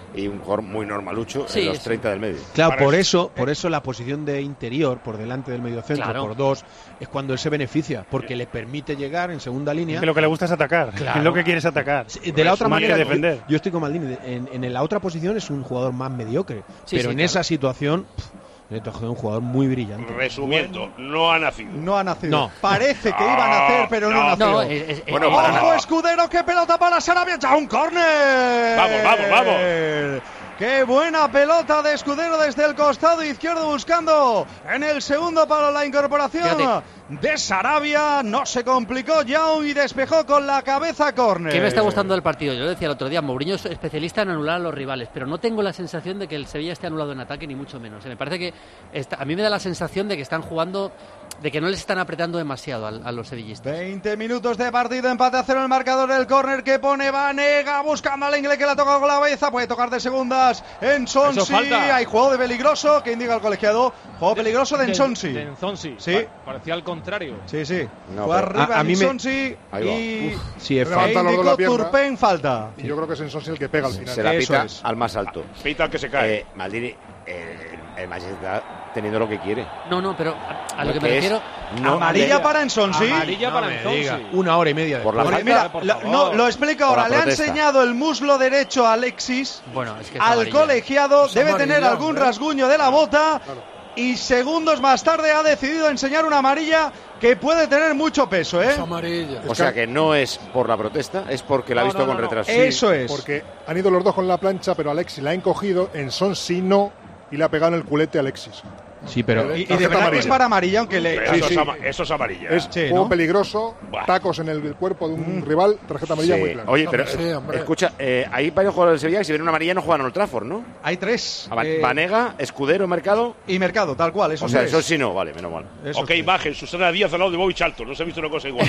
y un jugador muy normalucho Sí, en los sí. treinta del medio. Claro, Para por eso- eso, por eso la posición de interior, por delante del mediocentro, Claro. por dos, es cuando él se beneficia, porque le permite llegar en segunda línea. Que lo que le gusta es atacar. Claro. Es lo que quiere es atacar. Sí, de la otra Más que manera, defender. yo, yo estoy con Maldini. En, en la otra posición es un jugador más mediocre, Sí, pero sí, en claro. esa situación pff, le tocó un jugador muy brillante. Resumiendo, no ha nacido. No ha nacido. No. Parece que iba a nacer, pero no, No, nació. No, es- es- Bueno, eh, para ¡Ojo, nada. Escudero! ¡Qué pelota para Sarabia! ¡Ya un córner! Vamos, vamos, vamos. ¡Qué buena pelota de Escudero desde el costado izquierdo buscando en el segundo palo la incorporación Fíjate. de Sarabia! No se complicó Young y despejó con la cabeza córner. ¿Qué me está gustando del partido? Yo lo decía el otro día, Mourinho es especialista en anular a los rivales, pero no tengo la sensación de que el Sevilla esté anulado en ataque, ni mucho menos. Me parece que está- a mí me da la sensación de que están jugando, de que no les están apretando demasiado a, a los sevillistas. veinte minutos de partido, empate a cero el marcador, el córner que pone Vanega buscando al inglés que la toca con la cabeza, puede tocar de segundas en Ensonsi. Eso falta. Hay juego de peligroso, que indica el colegiado, juego peligroso de Ensonsi. De Ensonsi. Sí. Pa- Parecía al contrario. Sí, sí. No, Fue pero- arriba a- a mí me- Ensonsi Ahí va. y Uf, sí, es e Levanta los dos indicó la pierna. Turpin falta. Y yo creo que es Ensonsi el que pega al final. Se la Eso pita es. al más alto. Pita al que se cae. Eh, Maldini, eh, el, el Manchester está teniendo lo que quiere. No, no, pero a, a lo que me Porque es- refiero, no Amarilla le- para Ensonsi. Amarilla No para me Ensonsi. diga. Una hora y media. Por la después. Porque falta. mira, por lo, favor. no, lo explico Por la ahora. Le ha protesta. enseñado el muslo derecho a Alexis. bueno, es que es Al amarilla. colegiado, Es debe amarilla, tener algún hombre. rasguño de la bota. Y segundos más tarde ha decidido enseñar una amarilla que puede tener mucho peso, ¿eh? Es amarilla. O sea que no es por la protesta, es porque la ha No, visto no, con no, no. retraso. Eso es. Porque han ido los dos con la plancha, pero Alexis la ha encogido, Ensonsi no, y le ha pegado en el culete a Alexis. Sí, pero Y, y de Tarjeta verdad que amarilla. es para amarilla, aunque le. Eso, sí, es sí. ama- eso es amarilla. Es Sí, juego ¿no? peligroso, Buah. tacos en el cuerpo de un rival, tarjeta amarilla Sí. muy clara. Oye, pero Sí, hombre. escucha, eh, hay varios jugadores del Sevilla que si ven una amarilla no juegan en Old Trafford, ¿no? Hay tres. Va- eh, Vanega, Escudero, Mercado. y Mercado, tal cual. Esos O sea, tres. eso sí no, vale, menos mal. Esos Ok, tres. bajen. Susana Díaz al lado de Bobby Charlton. No se ha visto una cosa igual.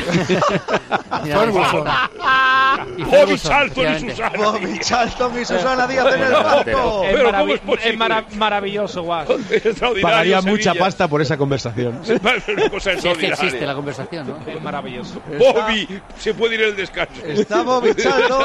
Mira, Ferguson. y Bobby Ferguson, Charlton y efectivamente. Susana. Bobby Charlton y Susana Díaz en el banco. Pero- Es, Pero maravi- ¿cómo es posible? es mara- maravilloso, Guas. Extraordinario, pagaría Sevilla. mucha pasta por esa conversación. Una cosa Si es que extraordinaria. existe la conversación, ¿no? Es maravilloso. Bobby se puede ir en el descanso. Está Bobby Charlton.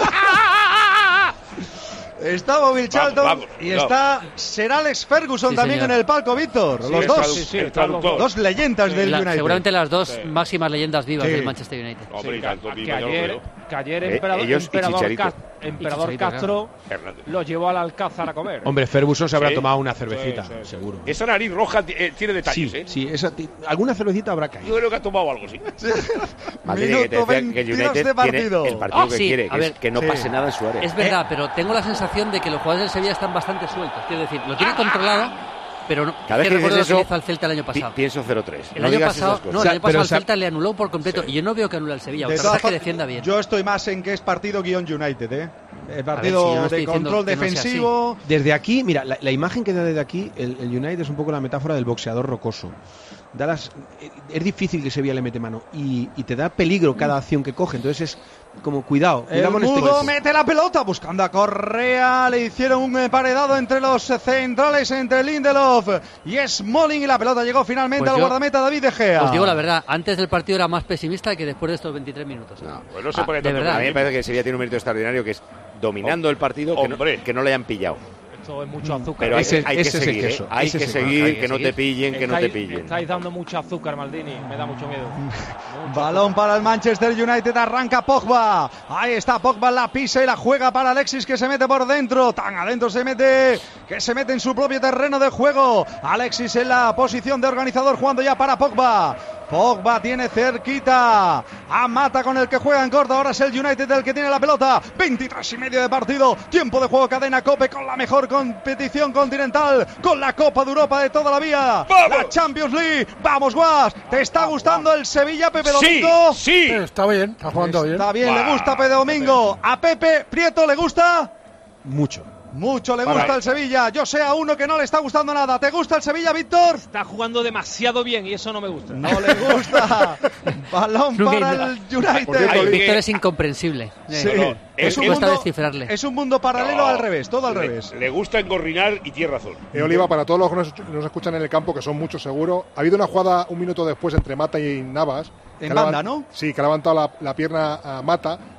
Está Bobby Charlton vamos, y vamos. está Sir Alex Ferguson Sí, también señor. en el palco, Víctor. Sí, Los el dos. tradu- Sí, sí, el están los traductor. Dos leyendas del La- United. seguramente las dos máximas leyendas vivas Sí. del Manchester United. Hombre, y que, tanto, que viva, yo lo ayer, veo. que ayer Eh, emperador, ellos y emperador, Chicharito. Cas- emperador Chicharito, Castro Hernández. lo llevó al Alcázar a comer. Hombre, Ferguson se habrá Sí. tomado una cervecita, Sí, sí, sí. seguro. Esa nariz roja eh, tiene Sí, detalles, ¿eh? sí, esa ti- alguna cervecita habrá caído. Yo creo que ha tomado algo, sí. Maldini, que te Minuto decía que el veintidós United de tiene partido. el partido Ah, que sí, quiere, a que, ver, es que no sí. pase nada en su área. Es verdad, pero tengo la sensación de que los jugadores del Sevilla están bastante sueltos. Quiero decir, lo tiene controlado, pero no. Cada vez que que recuerdo dices lo que eso, hizo al Celta el año pi- pasado. pienso cero tres. El no año digas pasado, esas cosas. no, O sea, el año pasado pero al sa- Celta le anuló por completo y yo no veo que anule al Sevilla. De Otra todas vez que formas, defienda bien. yo estoy más en que es partido guión United, ¿eh? El si partido yo no estoy de diciendo control que no sea defensivo. Desde aquí, mira, la, la imagen que da desde aquí, el, el United es un poco la metáfora del boxeador rocoso. Da las- eh, es difícil que Sevilla le mete mano y, y te da peligro cada acción que coge. Entonces es como cuidado. El cuidado con este Mudo equipo. mete la pelota buscando a Correa. Le hicieron un emparedado entre los centrales, entre Lindelof y Smalling. Y la pelota llegó finalmente Pues al yo- guardameta David De Gea. Os digo la verdad, antes del partido era más pesimista que después de estos veintitrés minutos. ¿eh? No. Pues no se Ah, pone de tanto verdad. A mí me tiempo. parece que Sevilla tiene un mérito extraordinario que es dominando el partido, que no, Hombre. que no le hayan pillado. Esto es mucho azúcar. Pero hay, Ese- hay que ese es el seguir, ¿eh? queso, hay ese que es el seguir, queso, hay que que no te seguir. pillen, que no te Estáis- pillen. Estáis dando mucho azúcar, Maldini. Me da mucho miedo. Balón para el Manchester United, arranca Pogba. Ahí está Pogba, la pisa y la juega para Alexis que se mete por dentro. Tan adentro se mete que se mete en su propio terreno de juego. Alexis en la posición de organizador jugando ya para Pogba. Pogba tiene cerquita a Mata con el que juega en corto. Ahora es el United el que tiene la pelota. veintitrés y medio de partido. Tiempo de juego, cadena Cope con la mejor competición continental. Con la Copa de Europa de toda la vida. ¡Vamos! La Champions League. Vamos, Guas. ¿Te está gustando el Sevilla, Pepe Sí, Domingo? sí. Eh, Está bien, está jugando bien. Está bien, le Buah. gusta Pepe Domingo. A Pepe Prieto le gusta. Mucho. Mucho le Para- gusta el Sevilla. Yo sé a uno que no le está gustando nada. ¿Te gusta el Sevilla, Víctor? Está jugando demasiado bien y eso no me gusta. No le gusta. Balón Nunca para he- el Por United. cierto, Ay, Li- Víctor es incomprensible. Sí. No, no, Es, es un que- cuesta mundo, descifrarle. es un mundo paralelo No, al revés, todo al le, revés. Le gusta engorrinar y tiene razón. Eh, Oliva, para todos los que nos, nos escuchan en el campo, que son muchos seguro, ha habido una jugada un minuto después entre Mata y Navas. En que ha banda, levan- ¿no? Sí, que ha levantado la, la pierna a Mata,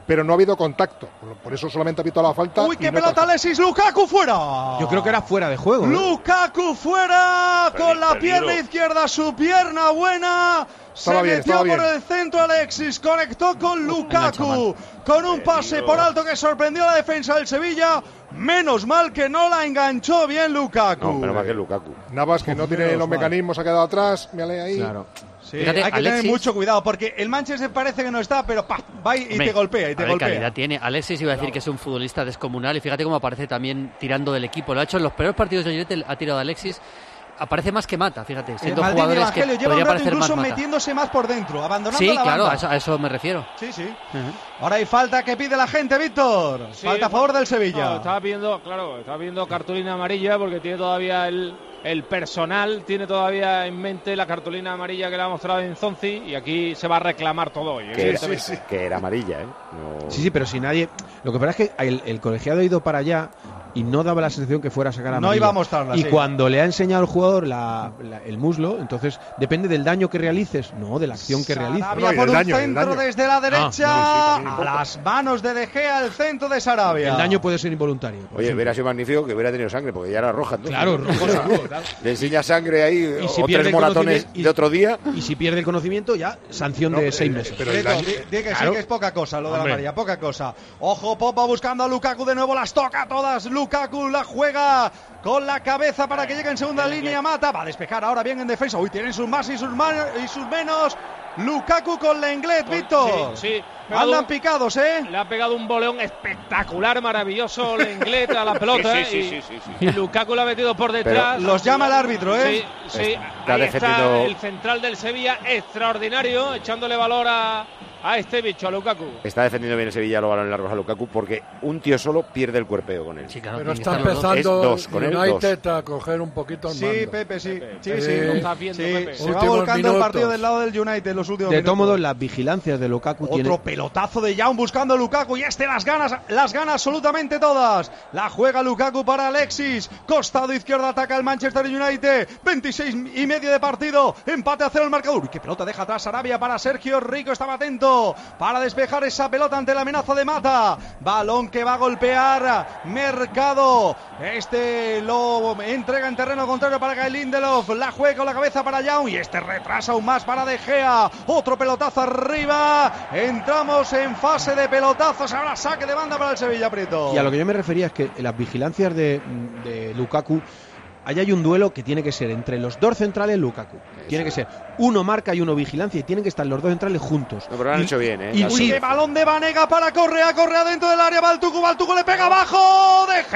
pero no ha habido contacto. Por eso solamente ha pitado la falta. Uy, qué no pelota, Alexis Lukaku fuera. Yo creo que era fuera de juego. ¿eh? Lukaku fuera Peligro, con la peligro. pierna izquierda, su pierna buena. Estaba Se bien, metió estaba por bien. el centro Alexis, conectó con Lukaku, con un pase Peligro. por alto que sorprendió a la defensa del Sevilla. Menos mal que no la enganchó bien Lukaku. No, pero más que Lukaku. Navas, que no Uf, tiene menos los mal. mecanismos, ha quedado atrás. Mírale ahí. Claro. Sí, Fíjate, hay que Alexis- tener mucho cuidado porque el Manchester parece que no está, pero pa, va y Hombre, te golpea y te a ver, golpea. calidad tiene. Alexis iba a decir que es un futbolista descomunal y fíjate cómo aparece también tirando del equipo. Lo ha hecho en los peores partidos de United, ha tirado a Alexis. Aparece más que Mata, fíjate, El siendo Maldini jugadores que Evangelio lleva podría un rato parecer más incluso Mata. metiéndose más por dentro, abandonando Sí, la claro, banda. a eso, a eso me refiero. Sí, sí. Ujú. Ahora hay falta que pide la gente, Víctor. Sí, falta a favor del Sevilla. No, estaba viendo, claro, estaba viendo cartulina amarilla porque tiene todavía el, el personal, tiene todavía en mente la cartulina amarilla que le ha mostrado en Zonzi y aquí se va a reclamar todo hoy. Que era, evidentemente. que era amarilla, ¿eh? No- Sí, sí, pero si nadie. Lo que pasa es que el, el colegiado ha ido para allá y no daba la sensación que fuera a sacar a No iba a mostrarla, Y sí. cuando le ha enseñado al jugador la- la- el muslo, entonces depende del daño que realices, no de la acción que realices. Sarabia No, y por el un daño, el centro daño. desde la derecha. no, sí, también a importa. las manos de De Gea, el centro de Sarabia. El daño puede ser involuntario. por Oye, ejemplo. hubiera sido magnífico que hubiera tenido sangre, porque ya era roja. entonces. Claro, rojo seguro, claro. Le enseña sangre ahí, Y si o pierde tres el moratones conocimiento- y- de otro día. Y si pierde el conocimiento, ya sanción No, de pero- seis meses. pero el Prieto, daño- di, di que sí, Claro. que es poca cosa lo de la Hombre. amarilla, poca cosa. Ojo, Popa buscando a Lukaku de nuevo, las toca todas. Lukaku la juega con la cabeza para que llegue en segunda línea. Mata, va a despejar ahora bien en defensa. Uy, tienen sus más y sus, man- y sus menos. Lukaku con Lenglet, Víctor. Sí, sí. Pegado Andan un- picados, ¿eh? Le ha pegado un boleón espectacular, maravilloso, Lenglet a la pelota. Sí, sí, y, sí, sí, sí. y Lukaku lo ha metido por detrás. Los llama el árbitro, ¿eh? Sí, sí. Está Ahí está defendido- el central del Sevilla, extraordinario, echándole valor a, a este bicho, a Lukaku. Está defendiendo bien el Sevilla los balones largos a Lukaku, porque un tío solo pierde el cuerpeo con él. Sí, claro, Pero tienen que está estar los dos. empezando Es dos, con él, United a coger un poquito el Sí, mando. Pepe, sí. Sí, Pepe. sí. Lo estás viendo, Sí, Pepe. se va Últimos volcando el minutos. partido del lado del United en los últimos De minutos. todos modos, las vigilancias de Lukaku Otro tiene. pelotazo de Young buscando a Lukaku y este las ganas, las gana absolutamente todas. La juega Lukaku para Alexis. Costado izquierdo ataca el Manchester United. veintiséis y medio de partido. Empate a cero el marcador. Uy, qué pelota deja atrás Arabia para Sergio Rico. Estaba atento para despejar esa pelota ante la amenaza de Mata. Balón que va a golpear Mercado. Este lo entrega en terreno contrario para Kyle Lindelof. La juega con la cabeza para Young y este retrasa aún más para De Gea. Otro pelotazo arriba. Entramos en fase de pelotazos. Ahora saque de banda para el Sevilla, Prieto. Y a lo que yo me refería es que en las vigilancias de, de Lukaku, ahí hay un duelo que tiene que ser entre los dos centrales Lukaku. Tiene que ser uno marca y uno vigilancia y tienen que estar los dos centrales juntos. No, pero lo han Y- hecho bien, ¿eh? y Las- Uy, sí, qué balón de Banega para Correa, Correa dentro del área, Baltucu, Baltucu le pega abajo, De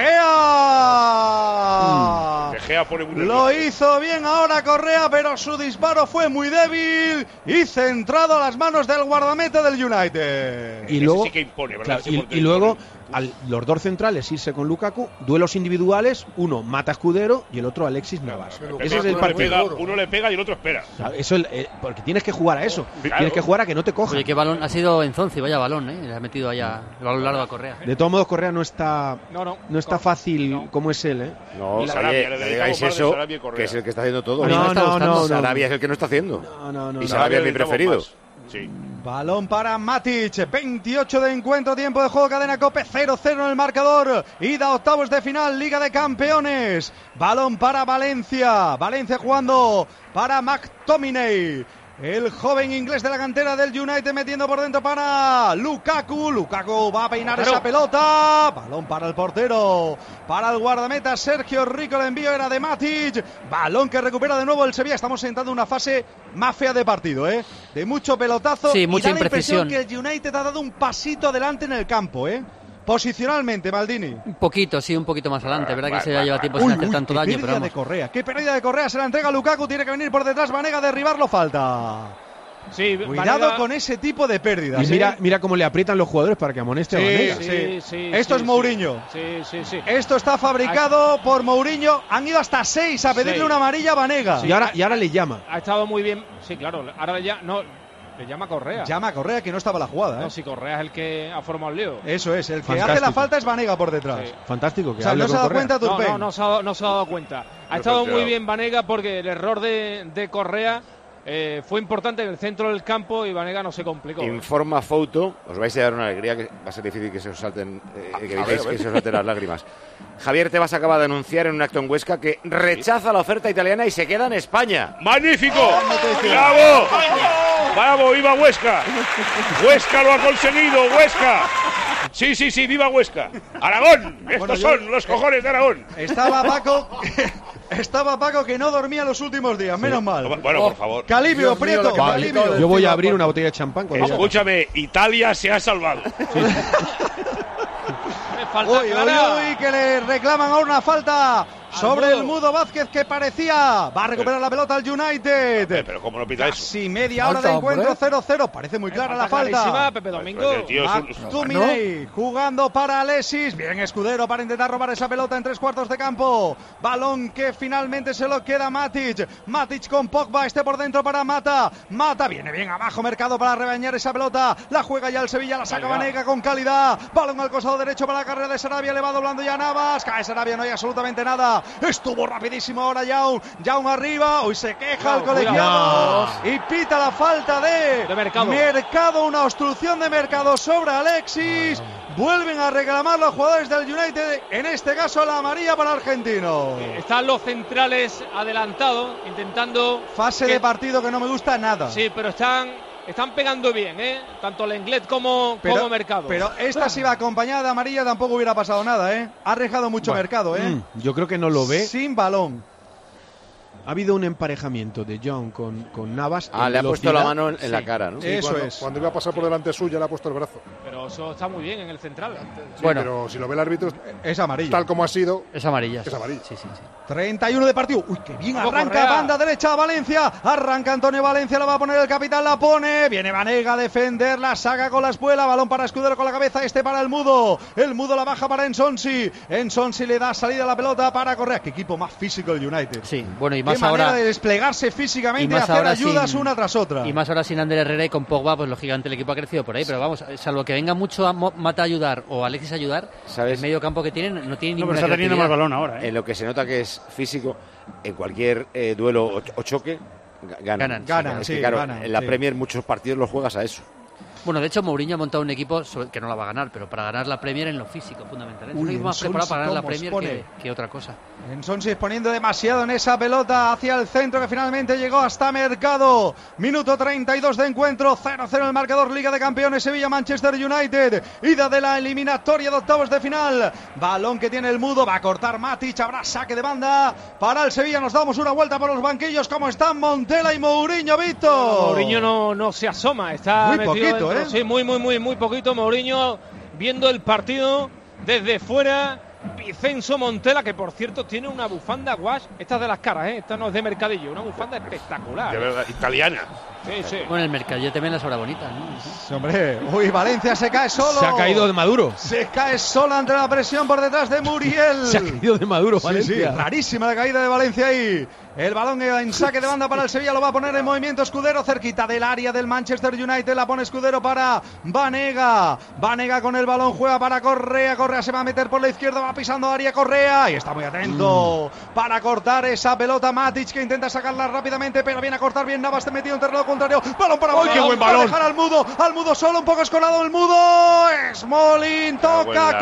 Gea. De Gea pone muy Lo nervioso. hizo bien ahora Correa, pero su disparo fue muy débil y centrado a las manos del guardameta del United. y Ese luego, sí que impone, ¿verdad? claro, Ese y, portero y luego impone. al, los dos centrales irse con Lukaku, duelos individuales, uno Mata Escudero y el otro Alexis Navas. Pero Ese es el uno, le partido. pega, uno le pega y el otro espera. Claro, Eso es, eh, porque tienes que jugar a eso. Claro. Tienes que jugar a que no te cojan. Oye, qué balón, ha sido en Zonzi, vaya balón, ¿eh? Le ha metido allá el balón largo a Correa. De todos modos, Correa no está, No, no. no está fácil como es él, ¿eh? No, Y Sarabia, oye, le no dedicamos digáis par de eso, Sarabia y Correa. que es el que está haciendo todo. A mí me No, está no, gustando. no, no. Sarabia es el que no está haciendo. No, no, no. Y no. Sarabia es mi le dedicamos preferido. más. Sí. Balón para Matic, veintiocho de encuentro, tiempo de juego, cadena Cope, cero cero en el marcador, ida a octavos de final, Liga de Campeones. Balón para Valencia, Valencia jugando para McTominay. El joven inglés de la cantera del United metiendo por dentro para Lukaku. Lukaku va a peinar Claro. esa pelota. Balón para el portero. Para el guardameta Sergio Rico. El envío era de Matic. Balón que recupera de nuevo el Sevilla. Estamos entrando en una fase más fea de partido, ¿eh? De mucho pelotazo. Sí, y mucha da la impresión imprecisión. que el United ha dado un pasito adelante en el campo, ¿eh? Posicionalmente, Maldini. Un poquito, sí, un poquito más adelante. Verdad que Bueno, se ya lleva bueno, tiempo Uy, sin hacer uy, tanto qué daño, pérdida pero de vamos. Correa. Qué pérdida de Correa. Se la entrega a Lukaku. Tiene que venir por detrás Vanega a derribarlo. Falta. Sí, Cuidado Vanega- con ese tipo de pérdidas. Y ¿eh? mira, mira cómo le aprietan los jugadores para que amoneste a Sí, Vanega. sí. Sí, sí, Esto sí, es Mourinho. Sí, sí, sí. Esto está fabricado por Mourinho. Han ido hasta seis a pedirle Seis. una amarilla a Vanega. Y ahora, y ahora le llama. Ha estado muy bien. Sí, claro. Ahora ya no le llama Correa. Llama a Correa que no estaba la jugada. ¿eh? No, si Correa es el que ha formado el lío. Eso es. El que Fantástico. hace la falta es Vanega por detrás. Sí. Fantástico. Que O sea, hable no se con ha dado Correa. cuenta No, Turpin. no, no se ha, dado- no se ha dado cuenta. Ha Pero estado cuidado. muy bien Vanega porque el error de, de Correa eh, fue importante en el centro del campo y Banega no se complicó. Informa Foto, os vais a dar una alegría que va a ser difícil que se os salten, eh, que, A evitéis ver, a ver. que se os salten las lágrimas. Javier Tebas acaba de anunciar en un acto en Huesca que rechaza la oferta italiana y se queda en España. ¡Magnífico! ¡Bravo! ¡Bravo! ¡Viva Huesca! ¡Huesca lo ha conseguido! ¡Huesca! Sí, sí, sí, viva Huesca. Aragón, estos Bueno, yo- son los cojones de Aragón. Estaba Paco, estaba Paco que no dormía los últimos días, menos mal. Bueno, por favor. Calibio, Dios mío, Prieto, lo que me ha Calibio. quitado Yo voy a encima, abrir por- una botella de champán cuando ya- Escúchame, Italia se ha salvado. Me falta Uy, uy, clara. uy, que le reclaman ahora una falta sobre Mudo. el Mudo Vázquez que parecía. Va a recuperar la pelota el United. Eh, Pero ¿cómo no pita eso? Casi media hora Falta, de encuentro hombre. cero cero. Parece muy clara la clarísima, falta. Pepe Domingo. Pues el tío es un- es un- McTominay jugando para Alexis. Bien Escudero para intentar robar esa pelota en tres cuartos de campo. Balón que finalmente se lo queda Matic. Matic con Pogba. Este por dentro para Mata. Mata viene bien abajo. Mercado para rebañar esa pelota. La juega ya el Sevilla. La saca Banega con calidad. Balón al costado derecho para la carrera de Sarabia. Le va doblando ya Navas. Cae Sarabia. No hay absolutamente nada. Estuvo rapidísimo ahora Young. Young arriba. Hoy se queja el Cuidado, colegiado. cuidado. Y pita la falta de, De Mercado. Mercado, una obstrucción de Mercado sobre Alexis. Vuelven a reclamar los jugadores del United, en este caso la amarilla para el argentino. Están los centrales adelantados, intentando... Fase que- de partido que no me gusta nada. Sí, pero están, están pegando bien, ¿eh? Tanto Lenglet como, pero, como Mercado. pero esta si va acompañada de amarilla tampoco hubiera pasado nada, ¿eh? Ha arriesgado mucho Bueno, Mercado, ¿eh? mm, yo creo que no lo ve. Sin balón. Ha habido un emparejamiento de John con, con Navas. Ah, en le ha puesto la velocidad. mano en, en la Sí. cara, ¿no? Sí, Eso cuando, es. Cuando iba a pasar por delante suya le ha puesto el brazo. Pero eso está muy bien en el central. Sí, Bueno. pero si lo ve el árbitro, Es amarilla. tal como ha sido, Es amarilla. es amarilla. Sí, sí, sí. treinta y uno de partido. Uy, qué bien Vamos, arranca Correa. banda derecha Valencia. Arranca Antonio Valencia, la va a poner el capitán, la pone. Viene Vanega a defenderla, saca con la espuela. Balón para Escudero con la cabeza, este para el Mudo. El Mudo la baja para Ensonsi. Ensonsi le da salida a la pelota para Correa. Qué equipo más físico el United. Sí, bueno, y Qué más manera ahora. de desplegarse físicamente y y más hacer ahora ayudas sin- una tras otra. Y más ahora sin Ander Herrera y con Pogba, pues lógicamente el equipo ha crecido por ahí. Pero vamos, salvo que venga mucho a Mo- Mata a ayudar o Alexis a ayudar, ¿Sabes? el medio campo que tienen no tiene No, ninguna pero está teniendo más creatividad. balón ahora, ¿eh? En lo que se nota que es físico, en cualquier eh, duelo o, o choque, ga- ganan. Ganan, sí, ganan, Es sí, que, claro, ganan, en la sí. Premier muchos partidos los juegas a eso. Bueno, de hecho, Mourinho ha montado un equipo sobre- que no la va a ganar, pero para ganar la Premier en lo físico, fundamentalmente. Es un Uy, equipo más Ensonsi preparado para ganar la cómo Premier expone. que, que otra cosa. Ensonsi exponiendo demasiado en esa pelota hacia el centro que finalmente llegó hasta Mercado. Minuto treinta y dos de encuentro, cero cero el marcador, Liga de Campeones Sevilla-Manchester United. Ida de la eliminatoria de octavos de final. Balón que tiene el Mudo, va a cortar Matic, habrá saque de banda para el Sevilla. Nos damos una vuelta por los banquillos, como están Montela y Mourinho, Víctor. Mourinho no, no se asoma, está Muy metido poquito, dentro. ¿eh? Sí, muy, muy, muy, muy poquito. Mourinho viendo el partido desde fuera. Vicenzo Montela, que por cierto tiene una bufanda wash, esta es de las caras, ¿eh? Esta no es de mercadillo, una bufanda espectacular. De verdad, italiana. Sí, sí. Bueno, el Mercadillo también las horas bonitas, ¿no? Sí, hombre, uy, Valencia se cae solo. Se ha caído de Maduro. Se cae sola ante la presión por detrás de Muriel. Se ha caído de Maduro, Sí, Valencia. sí, rarísima la caída de Valencia ahí. El balón en saque de banda para el Sevilla, lo va a poner en movimiento Escudero, cerquita del área del Manchester United, la pone Escudero para Vanega. Vanega con el balón, juega para Correa, Correa se va a meter por la izquierda, va pisando área Correa y está muy atento Mm. para cortar esa pelota Matic que intenta sacarla rápidamente, pero viene a cortar bien Navas, te metido en terreno contrario, balón para ¡Ay, qué buen balón! dejar al Mudo, al Mudo solo, un poco escolado el Mudo, Smolin toca buena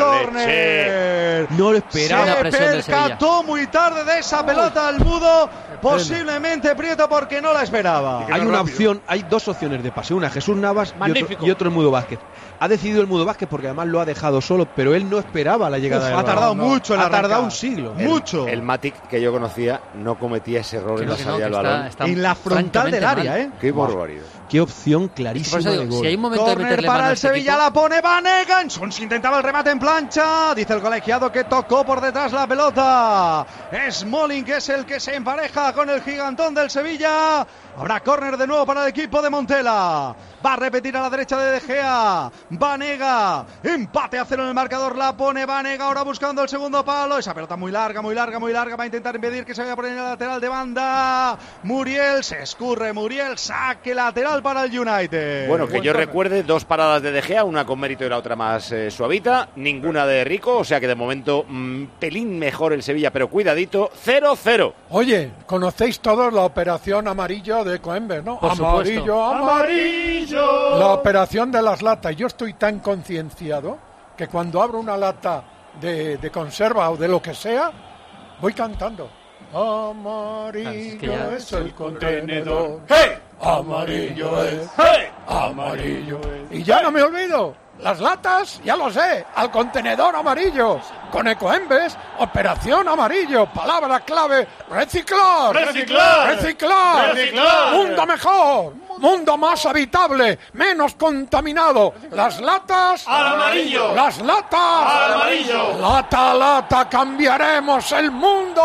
córner. No lo esperaba. Buena Se presión del Sevilla. percató muy tarde de esa pelota al Mudo, posiblemente Prieto porque no la esperaba. que Hay era una rápido. opción, hay dos opciones de pase, una Jesús Navas y otro, Magnífico. y otro el Mudo Vázquez. Ha decidido el Mudo Vázquez porque además lo ha dejado solo, pero él no esperaba la llegada Uf, del ha balón. tardado mucho en ha arrancar. tardado un siglo. El- Mucho. El Matic que yo conocía no cometía ese error en Creo la que no, salida que del está- balón. está En la frontal del francamente área, mal. ¿eh? Qué barbaridad. Qué opción Por clarísima eso digo, de gol. si hay un momento de Corner meterle mano para a el este Sevilla, equipo- la pone Vanega. Ensonsi intentaba el remate en plancha. Dice el colegiado que tocó por detrás la pelota. Smalling, que es el que se empareja con el gigantón del Sevilla. Habrá córner de nuevo para el equipo de Montela. Va a repetir a la derecha de De Gea. Vanega. Empate a cero en el marcador. La pone Vanega ahora buscando el segundo palo. Esa pelota muy larga, muy larga, muy larga. Va a intentar impedir que se vaya por en el lateral de banda. Muriel se escurre. Muriel saque lateral para el United. Bueno, que Buen yo córner. recuerde, dos paradas de De Gea, una con mérito y la otra más eh, suavita, ninguna de Rico, o sea que de momento mm, pelín mejor el Sevilla, pero cuidadito, cero cero. Oye, ¿conocéis todos la operación amarillo de Coembes, ¿no? Por amarillo, supuesto. amarillo. La operación de las latas. Yo estoy tan concienciado que cuando abro una lata de, de conserva o de lo que sea, voy cantando. Amarillo Es que ya- es el contenedor. ¡Hey! Amarillo es. ¡Hey! Amarillo es. Y ya no me olvido. Las latas, ya lo sé, al contenedor amarillo. Con Ecoembes, operación amarillo. Palabra clave, reciclar. Reciclar. Reciclar. Reciclar. Mundo mejor. Mundo más habitable, menos contaminado. Las latas. ¡Al amarillo! Las latas. ¡Al amarillo! Lata a lata cambiaremos el mundo.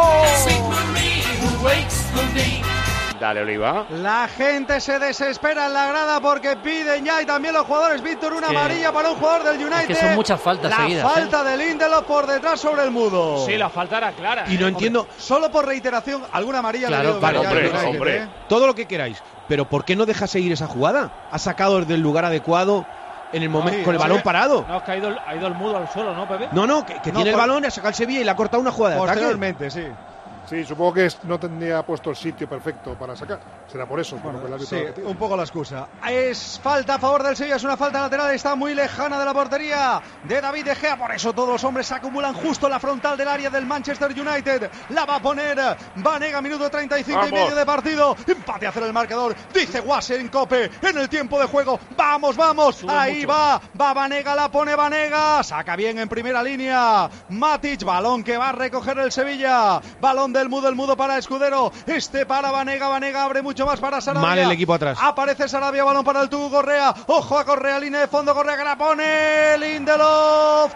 Dale, Oliva. La gente se desespera en la grada porque piden ya y también los jugadores. Víctor, una que- amarilla para un jugador del United. que son muchas faltas la seguidas, ¿eh? falta de Lindelof por detrás sobre el mudo. Sí, la falta era clara. Y no ¿eh? entiendo Solo por reiteración, alguna amarilla Claro, le dio vale, ya al hombre, United, hombre. ¿eh? todo lo que queráis, pero ¿por qué no deja seguir esa jugada? Ha sacado desde el lugar adecuado en el momento Sí, con el no, balón sí. parado. No, es que ha ido, el- ha ido el mudo al suelo, ¿no, Pepe? No, no, que, que No, tiene el por- balón y ha sacado el Sevilla y le ha cortado una jugada de ataque. Posteriormente, sí. Sí, supongo que es- no tendría puesto el sitio perfecto para sacar. Será por eso. Bueno, que el árbitro Sí, lo retira. un poco la excusa. Es falta a favor del Sevilla, es una falta lateral, está muy lejana de la portería de David De Gea, por eso todos los hombres se acumulan justo en la frontal del área del Manchester United. La va a poner Vanega, minuto treinta y cinco y Vamos. medio de partido. Empate a hacer el marcador, dice Guase en Cope, en el tiempo de juego. Vamos, vamos, Sube ahí mucho. va, va Vanega, la pone Vanega, saca bien en primera línea. Matic, balón que va a recoger el Sevilla, balón del mudo, el mudo para Escudero, este para Vanega, Vanega abre mucho más para Sarabia. Mal el equipo atrás. Aparece Sarabia, balón para el Tugu Correa. Ojo a Correa, línea de fondo, Correa que la pone. Lindelof,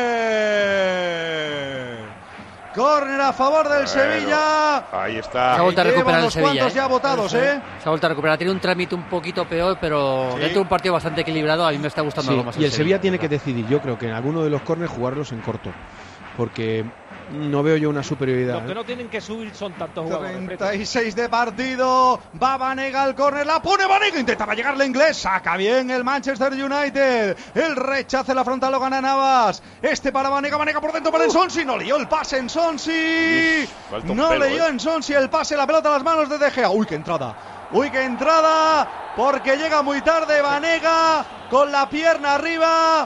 córner. Córner a favor del Bueno, Sevilla. Ahí Se está. ha vuelto a Lleva recuperar el unos Sevilla. cuantos ¿eh? ya votados, ¿eh? Se ha vuelto a recuperar. Tiene un trámite un poquito peor, pero dentro de un partido bastante equilibrado, a mí me está gustando Sí, algo más. y el Sevilla tiene que decidir, yo creo que en alguno de los córneres jugarlos en corto, porque no veo yo una superioridad. Los que ¿eh? no tienen que subir son tantos jugadores. treinta y seis de partido. Va Vanega al córner, la pone Vanega. Intentaba llegarle inglés. Saca bien el Manchester United. El rechace, la frontal lo gana Navas. Este para Vanega, Vanega por dentro para Ensonsi. No leyó el pase Ensonsi. falta un No pelo, leyó eh. Ensonsi el pase, la pelota a las manos de De Gea. Uy, qué entrada. Uy, qué entrada. Porque llega muy tarde Vanega con la pierna arriba.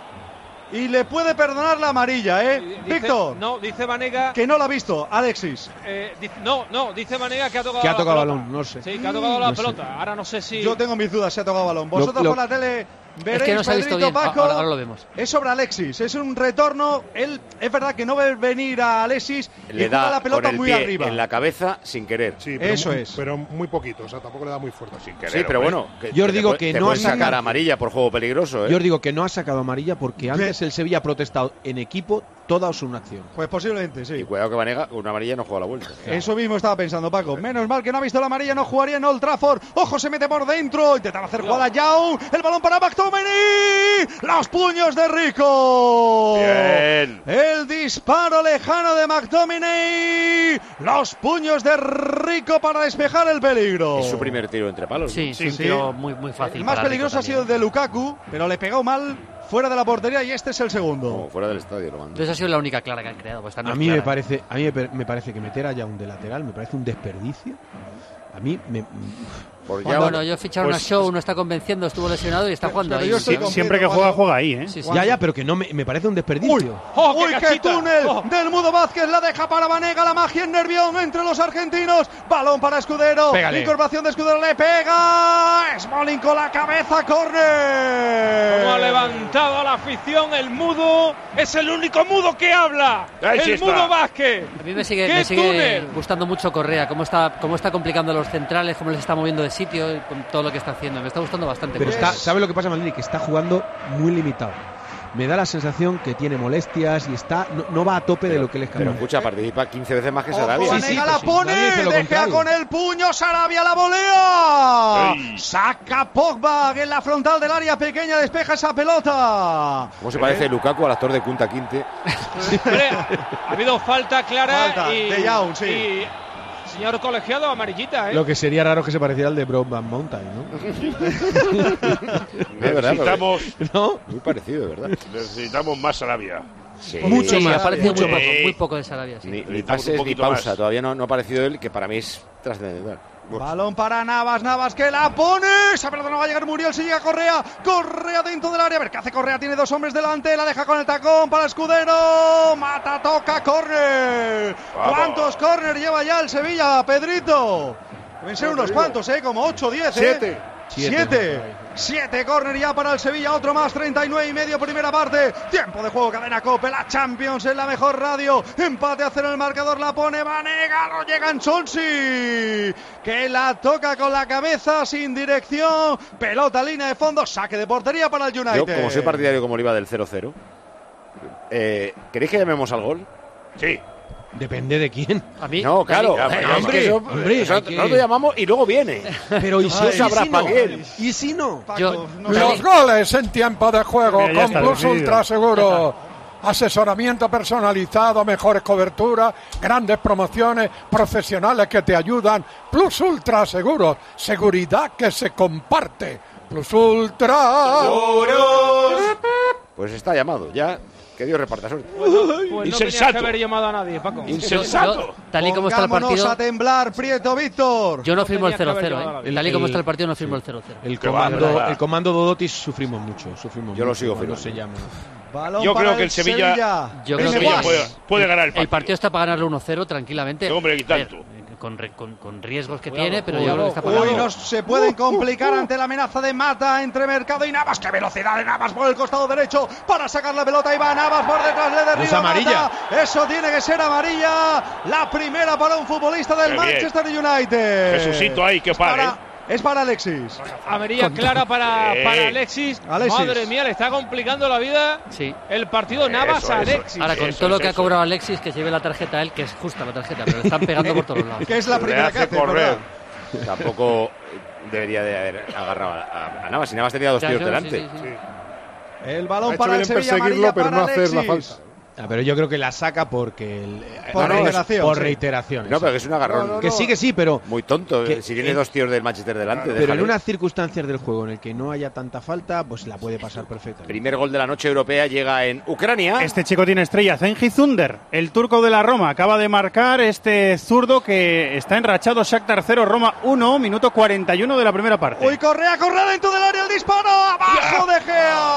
Y le puede perdonar la amarilla, ¿eh? Dice- Víctor. No, dice Vanega. Que no la ha visto, Alexis. eh, dice- no, no, dice Vanega que ha tocado Que ha la tocado pelota. balón, no sé. Sí, que ha tocado la No sé. pelota. Ahora no sé si. Yo tengo mis dudas, se ha tocado balón. Vosotros Lo- lo- por la tele veréis, Es que no se ha visto Pedrito, bien. Paco, Ahora, ahora lo vemos. es sobre Alexis, es un retorno. Él, es verdad que no ve venir a Alexis Le y juega da la pelota con el muy pie arriba. en la cabeza sin querer. Sí, pero Eso muy- es. Pero muy poquito, o sea, tampoco le da muy fuerte. Sin querer, Sí, pero hombre. bueno. que- Yo os te digo puede- que te no pueden ha sacar sacado- amarilla por juego peligroso, ¿eh? Yo os digo que no ha sacado amarilla porque antes el Sevilla ha protestado en equipo toda su acción. Pues posiblemente, sí. Y cuidado que Vanega, una amarilla no juega la vuelta. Eso mismo estaba pensando Paco. Menos mal que no ha visto la amarilla, no jugaría en Old Trafford. Ojo, se mete por dentro. Intentaba hacer jugada Young. El balón para McTominay. Los puños de Rico. Bien. El disparo lejano de McTominay. Los puños de Rico para despejar el peligro. Es su primer tiro entre palos. Sí, ¿no? sí, un sí. tiro muy, muy fácil. El más para peligroso Rico ha sido el también. de Lukaku, pero le pegó mal fuera de la portería y este es el segundo. Como fuera del estadio lo manda. Entonces ha sido la única clara que han creado. Pues esta no A es mí me clara. parece, a mí me per- me parece que meter a Young de lateral me parece un desperdicio. A mí me Por Bueno, ya- bueno, yo ficharon pues- a Show, no está convenciendo, estuvo lesionado y está jugando pero ahí. yo estoy Sí. con- Siempre que Pedro, juega, Paco. juega ahí, ¿eh? Sí, sí. ya ya, pero que no me, me parece un desperdicio. ¡Oh, ¡Uy, qué cachita! túnel ¡Oh! del Mudo Vázquez! La deja para Vanega, la magia en Nervión entre los argentinos. Balón para Escudero. Pégale. Incorporación de Escudero, le pega. Smalling con la cabeza, córner. Como ha levantado a la afición el mudo. Es el único mudo que habla. Ahí sí el está. mudo Vázquez. A mí me sigue, ¡Qué me sigue túnel! gustando mucho Correa, cómo está, cómo está complicando a los centrales, cómo les está moviendo de sitio, y con todo lo que está haciendo. Me está gustando bastante. Pero Correa. está, ¿sabe lo que pasa, Maldini? Que está jugando muy limitado. Me da la sensación que tiene molestias y está no, no va a tope de lo que le es Pero capaz. escucha, participa quince veces más que Ojo, Sarabia. Sí, Vanega sí, la pues sí, pone, nadie dice lo deja contrario. con el puño, Sarabia la volea. Ey. Saca Pogba en la frontal del área pequeña, despeja esa pelota. ¿Cómo se parece Lukaku al actor de Kunta Kinte? Hombre, ha habido falta clara Falta, y, de Young, sí. y señor colegiado, amarillita, ¿eh? Lo que sería raro que se pareciera al de Broadband Mountain, Es verdad, Necesitamos, ¿no? ¿No? Muy parecido, ¿verdad? necesitamos más Sarabia. Sí. Mucho Sí, más, ha aparecido mucho muy más. poco, muy poco de Sarabia. Sí. Ni, ni Necesitamos pases un ni poquito pausa. más. Todavía no, no ha aparecido él, que para mí es trascendental. Balón para Navas, Navas que la pone. Esa pelota no va a llegar Muriel, si llega Correa. Correa dentro del área. A ver qué hace Correa. Tiene dos hombres delante. La deja con el tacón para Escudero. Mata, toca, córner. ¿Cuántos córner lleva ya el Sevilla, Pedrito? Deben ser unos cuantos, ¿eh? Como ocho, diez, ¿eh? Siete. Siete. Siete córner ya para el Sevilla, otro más, treinta y nueve y medio primera parte. Tiempo de juego, cadena Cope, la Champions en la mejor radio. Empate a cero el marcador, la pone Vanega, no llega en Chonsy, que la toca con la cabeza sin dirección. Pelota, línea de fondo, saque de portería para el United. Yo, como soy partidario como Oliva del cero cero, eh, ¿queréis que llamemos al gol? Sí. Depende de quién. A mí. No, claro. Eh, es hombre, que eso, hombre, eso hay que- nosotros llamamos y luego viene. Pero ¿y si, Tú y sabrás si para no? quién. ¿Y si no? Paco, Yo- no Los sé. goles en tiempo de juego Mira, ya con está Plus decidido. Ultra Seguro. Asesoramiento personalizado, mejores coberturas, grandes promociones, profesionales que te ayudan. Plus Ultra Seguro, seguridad que se comparte. Plus Ultra. Pues está llamado, ya. Que Dios reparta suerte. Pues no tenías Insensato. que haber llamado a nadie, Paco. Insensato. Yo, tal y como está el Pongámonos partido, a temblar, Prieto, Víctor. yo no firmo el tenía que haber cero cero. llamado a ¿eh? la Tal y como El- está el partido, no firmo el cero cero. El Que va, comando, que va. el comando Dodotis sufrimos mucho, sufrimos Yo lo mucho sigo cuando firmando. se llama. Balón Yo para creo que el Sevilla- Yo Venga, creo que Sevilla Guas. puede, puede ganar el partido. El partido está para ganarlo uno cero tranquilamente. Sí, hombre, y A ver, tanto. con, re- con- con riesgos que Cuidado, tiene, pero cuidado. yo creo que está para Hoy ganarlo. no se pueden complicar ante la amenaza de Mata entre Mercado y Navas. ¡Qué velocidad de Navas por el costado derecho para sacar la pelota! Y va Navas por detrás, le derriba Es amarilla. Mata. Eso tiene que ser amarilla. La primera para un futbolista del Qué bien. Manchester United. Jesucito ahí, que Es pare. para- Es para Alexis. Amarilla clara para, Sí. para Alexis. Alexis. Madre mía, le está complicando la vida Sí. el partido Navas Eso, a eso. Alexis. Ahora, con Eso, todo lo eso, que ha eso. cobrado Alexis, que se lleve la tarjeta a él, que es justa la tarjeta, pero le están pegando por todos lados. Que es la Le primera hace que hace, correr. ¿verdad? Tampoco debería de haber agarrado a, a- a Navas. Si Navas tenía dos Ya, tíos yo- delante. sí, sí, sí. El Ha balón hecho para bien el en Sevilla, perseguirlo, amarilla pero para no hacer la Alexis. falta. Ah, pero yo creo que la saca porque el, Por no, no, reiteración, por sí. reiteración. No, pero que es un agarrón. No, no, que sí, que sí, pero Muy tonto. Que- si tiene que- dos tíos del Manchester delante. pero déjale. en unas circunstancias del juego en el que no haya tanta falta, pues la puede pasar perfectamente. Primer gol de la noche europea llega en Ucrania. Este chico tiene estrella, Zengi Zunder, el turco de la Roma, acaba de marcar este zurdo que está enrachado. Shakhtar cero, Roma uno, minuto cuarenta y uno de la primera parte. Uy, Correa, Correa dentro del área, el disparo, abajo de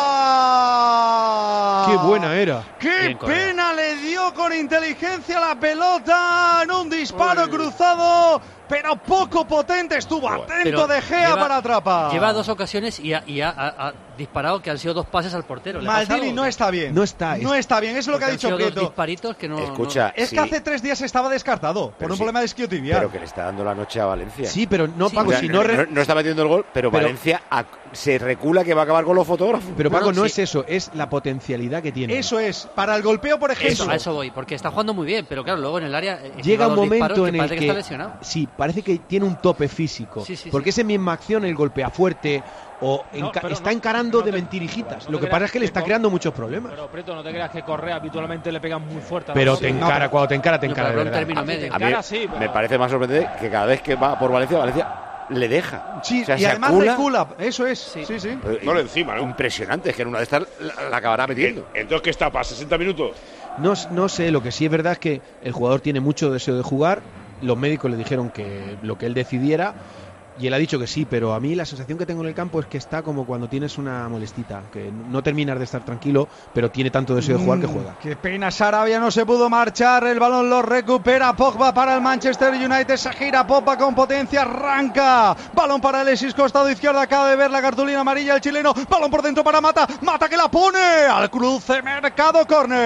Gea. Qué buena era. ¡Qué Bien, Correa. pena le dio con inteligencia la pelota en un disparo cruzado, pero poco potente! Estuvo atento Pero de Gea lleva- para atrapar. Lleva dos ocasiones y ha, y ha- ha- ha disparado que han sido dos pases al portero. ¿Le pasa Maldini algo? no está bien. No está, No es- está bien, eso es lo que ha Porque han dicho sido dos Prieto. disparitos que no... Escucha, Es sí, que hace tres días estaba descartado por Pero un sí, problema de isquiotibial. pero que le está dando la noche a Valencia. Sí, pero no, Sí, Paco, O sea, si no, no, re- no- no está metiendo el gol, pero, Pero- Valencia ac- se recula que va a acabar con los fotógrafos. pero Paco, Bueno, no sí. es eso, es la potencialidad que tiene. Eso es, para el golpeo, por ejemplo. Eso, a eso voy, porque está jugando muy bien, pero claro, luego en el área... eh, Llega lleva un dos disparos momento que en el parece que, que está lesionado. sí, parece que tiene un tope físico, Sí, sí, porque sí. esa misma acción, el golpea fuerte o No, enca- pero está no- encarando no de te- mentirijitas. no Lo te que pasa creas es que le está que con- creando muchos problemas. Pero, Prieto, no te creas que Correa habitualmente le pegan muy fuerte. a la Pero pelota. te encara, cuando te encara, te No, encara pero de en verdad. término Ah, sí, medio. te A mí encara, sí, pero- me parece más sorprendente que cada vez que va por Valencia, Valencia le deja. Sí, O sea, y se además acula. recula. Eso es. Sí, sí. Pero, No le encima, ¿no? Impresionante, es que en una de estas la, la acabará metiendo. Entonces, ¿qué está? ¿Para sesenta minutos? No, no sé, lo que sí es verdad es que el jugador tiene mucho deseo de jugar. Los médicos le dijeron que lo que él decidiera y él ha dicho que sí, pero a mí la sensación que tengo en el campo es que está como cuando tienes una molestita, que no terminas de estar tranquilo, pero tiene tanto deseo de jugar que juega. Qué pena, Sarabia no se pudo marchar. El balón lo recupera Pogba para el Manchester United. Se gira Pogba con potencia, arranca. Balón para Alexis, costado izquierdo. Acaba de ver la cartulina amarilla el chileno. Balón por dentro para Mata. Mata que la pone al cruce, Mercado,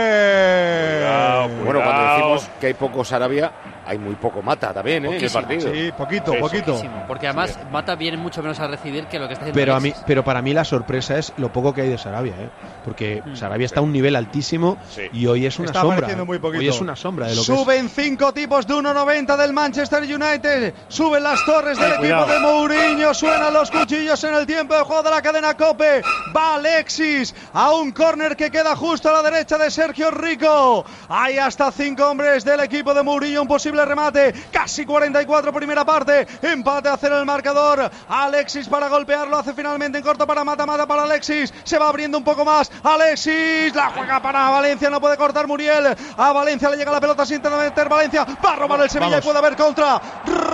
córner. Cuidado, Bueno, cuando cuidado. decimos que hay poco Sarabia, hay muy poco Mata también, ¿eh? En el Poquísimo, partido. Sí, poquito, Sí, poquito. Muchísimo, porque además Mata viene mucho menos a recibir que lo que está haciendo Pero a mí, Alexis. pero para mí la sorpresa es lo poco que hay de Sarabia, ¿eh? Porque Sarabia está a un nivel altísimo Sí. y hoy es una Está sombra. apareciendo muy poquito. Hoy es una sombra de lo que es. Suben cinco tipos de uno noventa del Manchester United. Suben las torres del Ay, equipo cuidado. de Mourinho. Suenan los cuchillos en el tiempo de juego de la cadena COPE. Va Alexis a un córner que queda justo a la derecha de Sergio Rico. Hay hasta cinco hombres del equipo de Mourinho. Un posible remate. Casi cuarenta y cuatro primera parte. Empate a cero el marcador. Alexis para golpearlo. Hace finalmente en corto para Mata. Mata para Alexis. Se va abriendo un poco más. Alexis la juega para Valencia. No puede cortar Muriel. A Valencia le llega la pelota sin meter Valencia. Va a robar el Sevilla Vamos. y puede haber contra.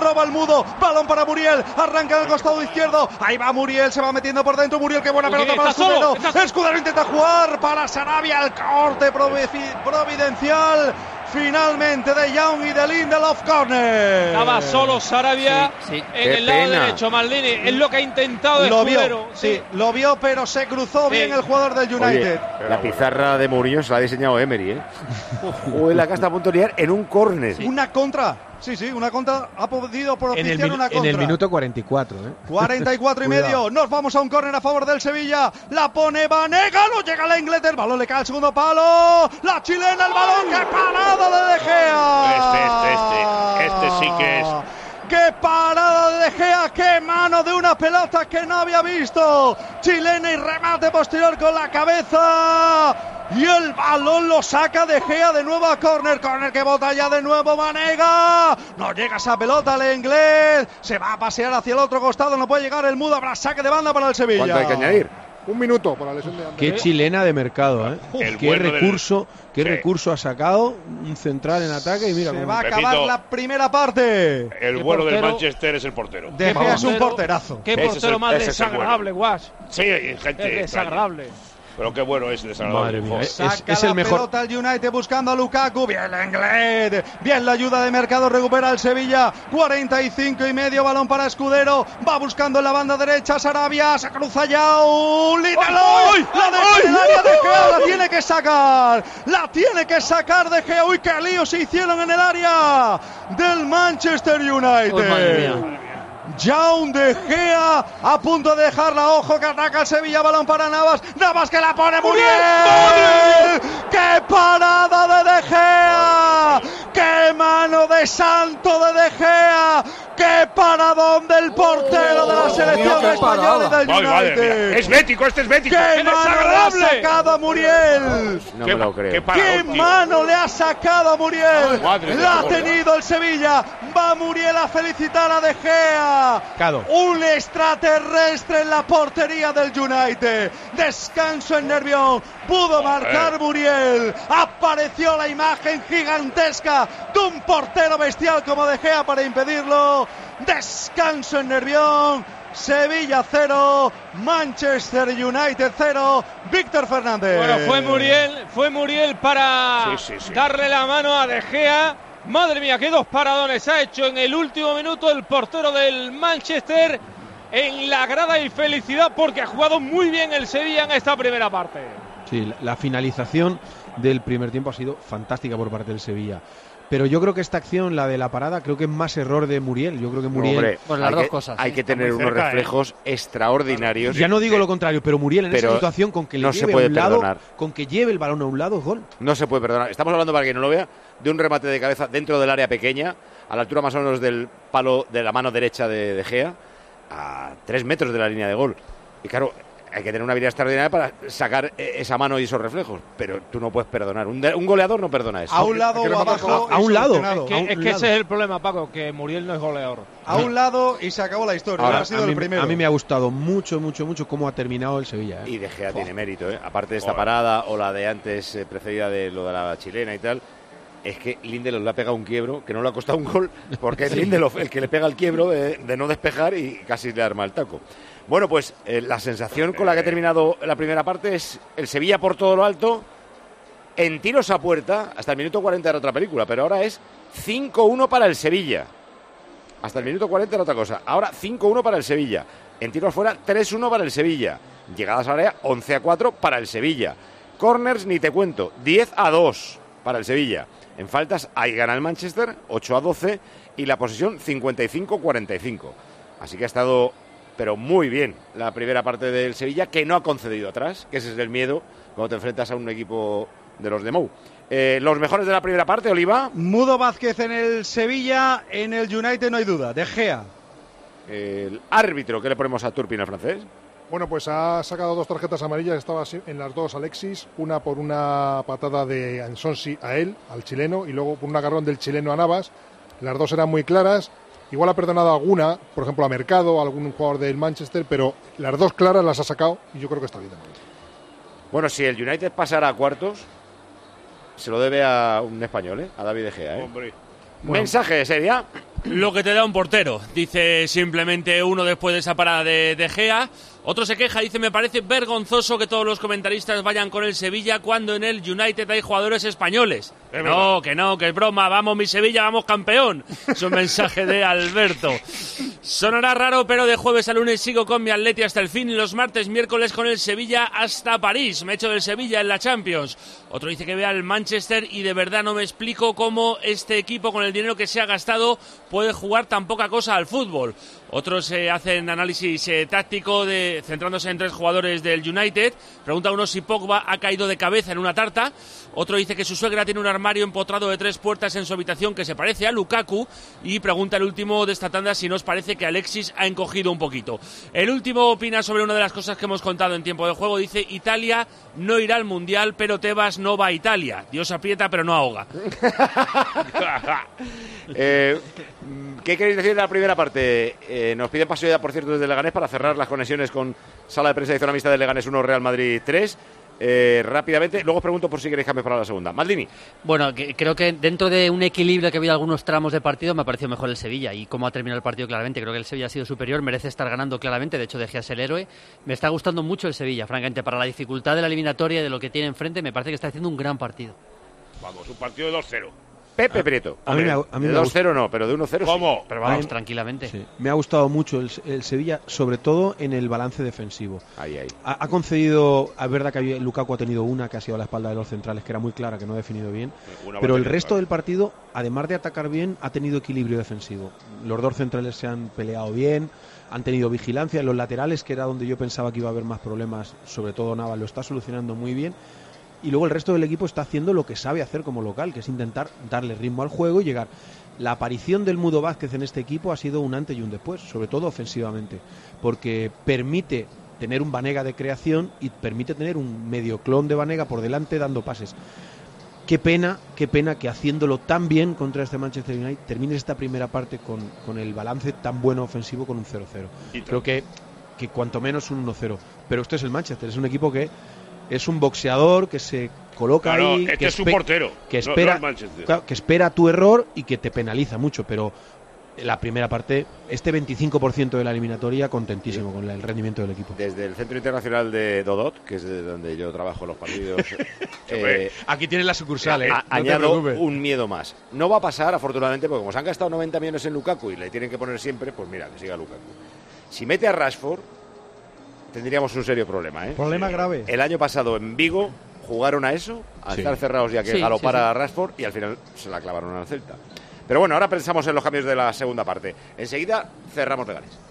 proba el Mudo, balón para Muriel, arranca del costado izquierdo, ahí va Muriel, se va metiendo por dentro Muriel, qué buena pelota para Escudero, Escudero intenta jugar para Sarabia, el corte providencial finalmente de Young y de Lindelof, corner. Estaba solo Sarabia sí, sí. en Qué el lado pena. derecho, Maldini, es lo que ha intentado lo Escudero. Vio, sí, sí, lo vio, pero se cruzó sí. bien el jugador del United. Oye, la pizarra de Mourinho se la ha diseñado Emery, ¿eh? Joder, la que está a punto de liar en un córner. Sí. Una contra. Sí, sí, una contra, ha podido propiciar en una contra. En el minuto cuarenta y cuatro, ¿eh? cuarenta y cuatro y medio, nos vamos a un córner a favor del Sevilla, la pone Vanega, no llega la Inglaterra, el balón le cae al segundo palo, la chilena, el balón, ¡qué parada de De Gea! Este, este, este, este sí que es... ¡Qué parada de De Gea! ¡Qué mano de una pelota que no había visto! Chilena y remate posterior con la cabeza. Y el balón lo saca De Gea de nuevo a córner. Córner que bota ya de nuevo Vanega. No llega esa pelota al inglés. Se va a pasear hacia el otro costado. No puede llegar el Mudo. Habrá saque de banda para el Sevilla. ¿Cuánto hay que añadir? Un minuto para la lesión de Andrés. Qué chilena de mercado, ¿eh? El qué bueno recurso, del... qué sí. recurso ha sacado un central en ataque y mira se cómo... va a acabar Pepito, la primera parte. El bueno del Manchester es el portero. De Gea es un porterazo. Qué portero el, más desagradable, Guas. Sí, gente. Es desagradable. Pero qué bueno es desagradable. Madre mía, es, Saca es la el mejor. pelota al United buscando a Lukaku. Bien la Inglés. Bien la ayuda de Mercado. Recupera el Sevilla. cuarenta y cinco y medio. Balón para Escudero. Va buscando en la banda derecha Sarabia. Se cruza ya un Lindelof. La deja en el área de Gea. La tiene que sacar. La tiene que sacar De Gea. Uy, qué lío se hicieron en el área del Manchester United. Oh, madre mía. Young De Gea a punto de dejarla, ojo que ataca el Sevilla, balón para Navas, Navas que la pone Muriel, ¡qué parada de De Gea! ¡Qué mano de santo de De Gea! ¡Qué paradón del portero de la selección Dios, española y del United! Es bético, este es bético. ¡Qué mano le ha sacado a Muriel! No me lo creo. ¿Qué, ¡Qué mano le ha sacado a Muriel! Madre La ha de tenido el Sevilla. Va Muriel a felicitar a De Gea. Claro. Un extraterrestre en la portería del United. Descanso en Nervión. Pudo marcar Muriel. Apareció la imagen gigantesca de un portero bestial como De Gea para impedirlo. Descanso en Nervión. Sevilla cero, Manchester United cero, Víctor Fernández. Bueno, fue Muriel, fue Muriel para sí, sí, sí. darle la mano a De Gea. Madre mía, qué dos paradones ha hecho en el último minuto el portero del Manchester en la grada, y felicidad porque ha jugado muy bien el Sevilla en esta primera parte. Sí, la, la finalización del primer tiempo ha sido fantástica por parte del Sevilla. Pero yo creo que esta acción, la de la parada, creo que es más error de Muriel. Yo creo que Muriel... Hombre, bueno, las hay dos que, cosas. Hay sí. que tener unos cerca, reflejos eh. extraordinarios. Ya no digo eh, lo contrario, pero Muriel en pero esa situación, con que le no lleve se puede a un lado, perdonar. con que lleve el balón a un lado, es gol. No se puede perdonar. Estamos hablando, para quien no lo vea, de un remate de cabeza dentro del área pequeña, a la altura más o menos del palo de la mano derecha de De Gea, a tres metros de la línea de gol. Y claro, hay que tener una habilidad extraordinaria para sacar esa mano y esos reflejos, pero tú no puedes perdonar. Un, de, un goleador no perdona eso. A un lado o abajo. A, a un lado. Es que, a un es que lado. ese es el problema, Paco, que Muriel no es goleador. A un lado y se acabó la historia. Ahora, ha sido a, mí, el primero. a mí me ha gustado mucho, mucho, mucho cómo ha terminado el Sevilla. ¿eh? Y De Gea tiene mérito, ¿eh? Aparte de esta parada o la de antes eh, precedida de lo de la chilena y tal. Es que Lindelof le ha pegado un quiebro que no le ha costado un gol, porque es Lindelof el que le pega el quiebro de, de no despejar y casi le arma el taco. Bueno, pues eh, la sensación con la que ha terminado la primera parte es el Sevilla por todo lo alto, en tiros a puerta, hasta el minuto cuarenta era otra película, pero ahora es cinco uno para el Sevilla. Hasta el minuto cuarenta era otra cosa, ahora cinco uno para el Sevilla. En tiros fuera, tres uno para el Sevilla. Llegadas al área, once a cuatro para el Sevilla. Corners, ni te cuento, diez a dos para el Sevilla. En faltas, ahí gana el Manchester, ocho a doce, y la posesión cincuenta y cinco a cuarenta y cinco. Así que ha estado, pero muy bien, la primera parte del Sevilla, que no ha concedido atrás, que ese es el miedo cuando te enfrentas a un equipo de los de Mou. Eh, los mejores de la primera parte, Oliva. Mudo Vázquez en el Sevilla, en el United no hay duda, De Gea. El árbitro, ¿qué le ponemos a Turpin, al francés? Bueno, pues ha sacado dos tarjetas amarillas, estaba en las dos Alexis, una por una patada de Ansonsi a él, al chileno, y luego por un agarrón del chileno a Navas. Las dos eran muy claras. Igual ha perdonado alguna, por ejemplo a Mercado, a algún jugador del Manchester, pero las dos claras las ha sacado y yo creo que está bien. Bueno, si el United pasara a cuartos, se lo debe a un español, ¿eh? A David De Gea, ¿eh? Hombre. Bueno, mensaje, ¿sería? Lo que te da un portero, dice simplemente uno después de esa parada de De Gea. Otro se queja, dice, me parece vergonzoso que todos los comentaristas vayan con el Sevilla cuando en el United hay jugadores españoles. Es no, que no, que es broma, vamos mi Sevilla, vamos campeón. Es un mensaje de Alberto. Sonará raro, pero de jueves a lunes sigo con mi Atleti hasta el fin y los martes, miércoles con el Sevilla hasta París. Me echo del Sevilla en la Champions. Otro dice que ve al Manchester y de verdad no me explico cómo este equipo con el dinero que se ha gastado puede jugar tan poca cosa al fútbol. Otros eh, hacen análisis eh, táctico de, centrándose en tres jugadores del United. Pregunta uno si Pogba ha caído de cabeza en una tarta. Otro dice que su suegra tiene un armario empotrado de tres puertas en su habitación que se parece a Lukaku. Y pregunta el último de esta tanda si nos parece que Alexis ha encogido un poquito. El último opina sobre una de las cosas que hemos contado en tiempo de juego. Dice, Italia no irá al Mundial, pero Tebas no va a Italia. Dios aprieta, pero no ahoga. eh, ¿Qué queréis decir de la primera parte? Eh, nos piden paso ya, por cierto, desde Leganés para cerrar las conexiones con sala de prensa y zona mixta de Leganés uno, Real Madrid tres. Eh, rápidamente, luego os pregunto por si queréis cambios para la segunda. Maldini. Bueno, que, creo que dentro de un equilibrio que ha habido algunos tramos de partido, me ha parecido mejor el Sevilla y cómo ha terminado el partido claramente. Creo que el Sevilla ha sido superior, merece estar ganando claramente, de hecho De Gea es el héroe. Me está gustando mucho el Sevilla, francamente, para la dificultad de la eliminatoria y de lo que tiene enfrente, me parece que está haciendo un gran partido. Vamos, un partido de dos cero. Pepe Prieto. A mí me ha- a mí de me ha dos cero no, pero de uno cero ¿Cómo? sí. Pero vamos, Ay, tranquilamente. Sí. Me ha gustado mucho el, el Sevilla, sobre todo en el balance defensivo. Ahí, ahí. Ha, ha concedido, es verdad que había- Lukaku ha tenido una que ha sido a la espalda de los centrales, que era muy clara, que no ha definido bien. Una Pero el batalla, resto claro. del partido, además de atacar bien, ha tenido equilibrio defensivo. Los dos centrales se han peleado bien, han tenido vigilancia. En los laterales, que era donde yo pensaba que iba a haber más problemas, sobre todo Navas lo está solucionando muy bien. Y luego el resto del equipo está haciendo lo que sabe hacer como local, que es intentar darle ritmo al juego y llegar. La aparición del Mudo Vázquez en este equipo ha sido un antes y un después, sobre todo ofensivamente, porque permite tener un Banega de creación y permite tener un medio clon de Banega por delante dando pases. Qué pena, qué pena que haciéndolo tan bien contra este Manchester United termine esta primera parte con, con el balance tan bueno ofensivo con un cero cero. Creo que, que cuanto menos un uno cero. Pero este es el Manchester, es un equipo que es un boxeador que se coloca Claro, ahí, este que, es un espe- portero, que no- no espera, el Manchester. claro, que espera tu error y que te penaliza mucho, pero la primera parte, este veinticinco por ciento de la eliminatoria, contentísimo con el rendimiento del equipo. Desde el Centro Internacional de Dodot, que es de donde yo trabajo los partidos, eh, Aquí tienes la sucursal, ¿eh? a- añado un miedo más. No va a pasar, afortunadamente, porque como se han gastado noventa millones en Lukaku y le tienen que poner siempre, pues mira, que siga Lukaku. Si mete a Rashford, tendríamos un serio problema, ¿eh? Problema grave. El año pasado en Vigo jugaron a eso, a Sí. estar cerrados y a que Sí, galopara sí, sí. a Rashford, y al final se la clavaron al Celta. Pero bueno, ahora pensamos en los cambios de la segunda parte. Enseguida cerramos Leganés.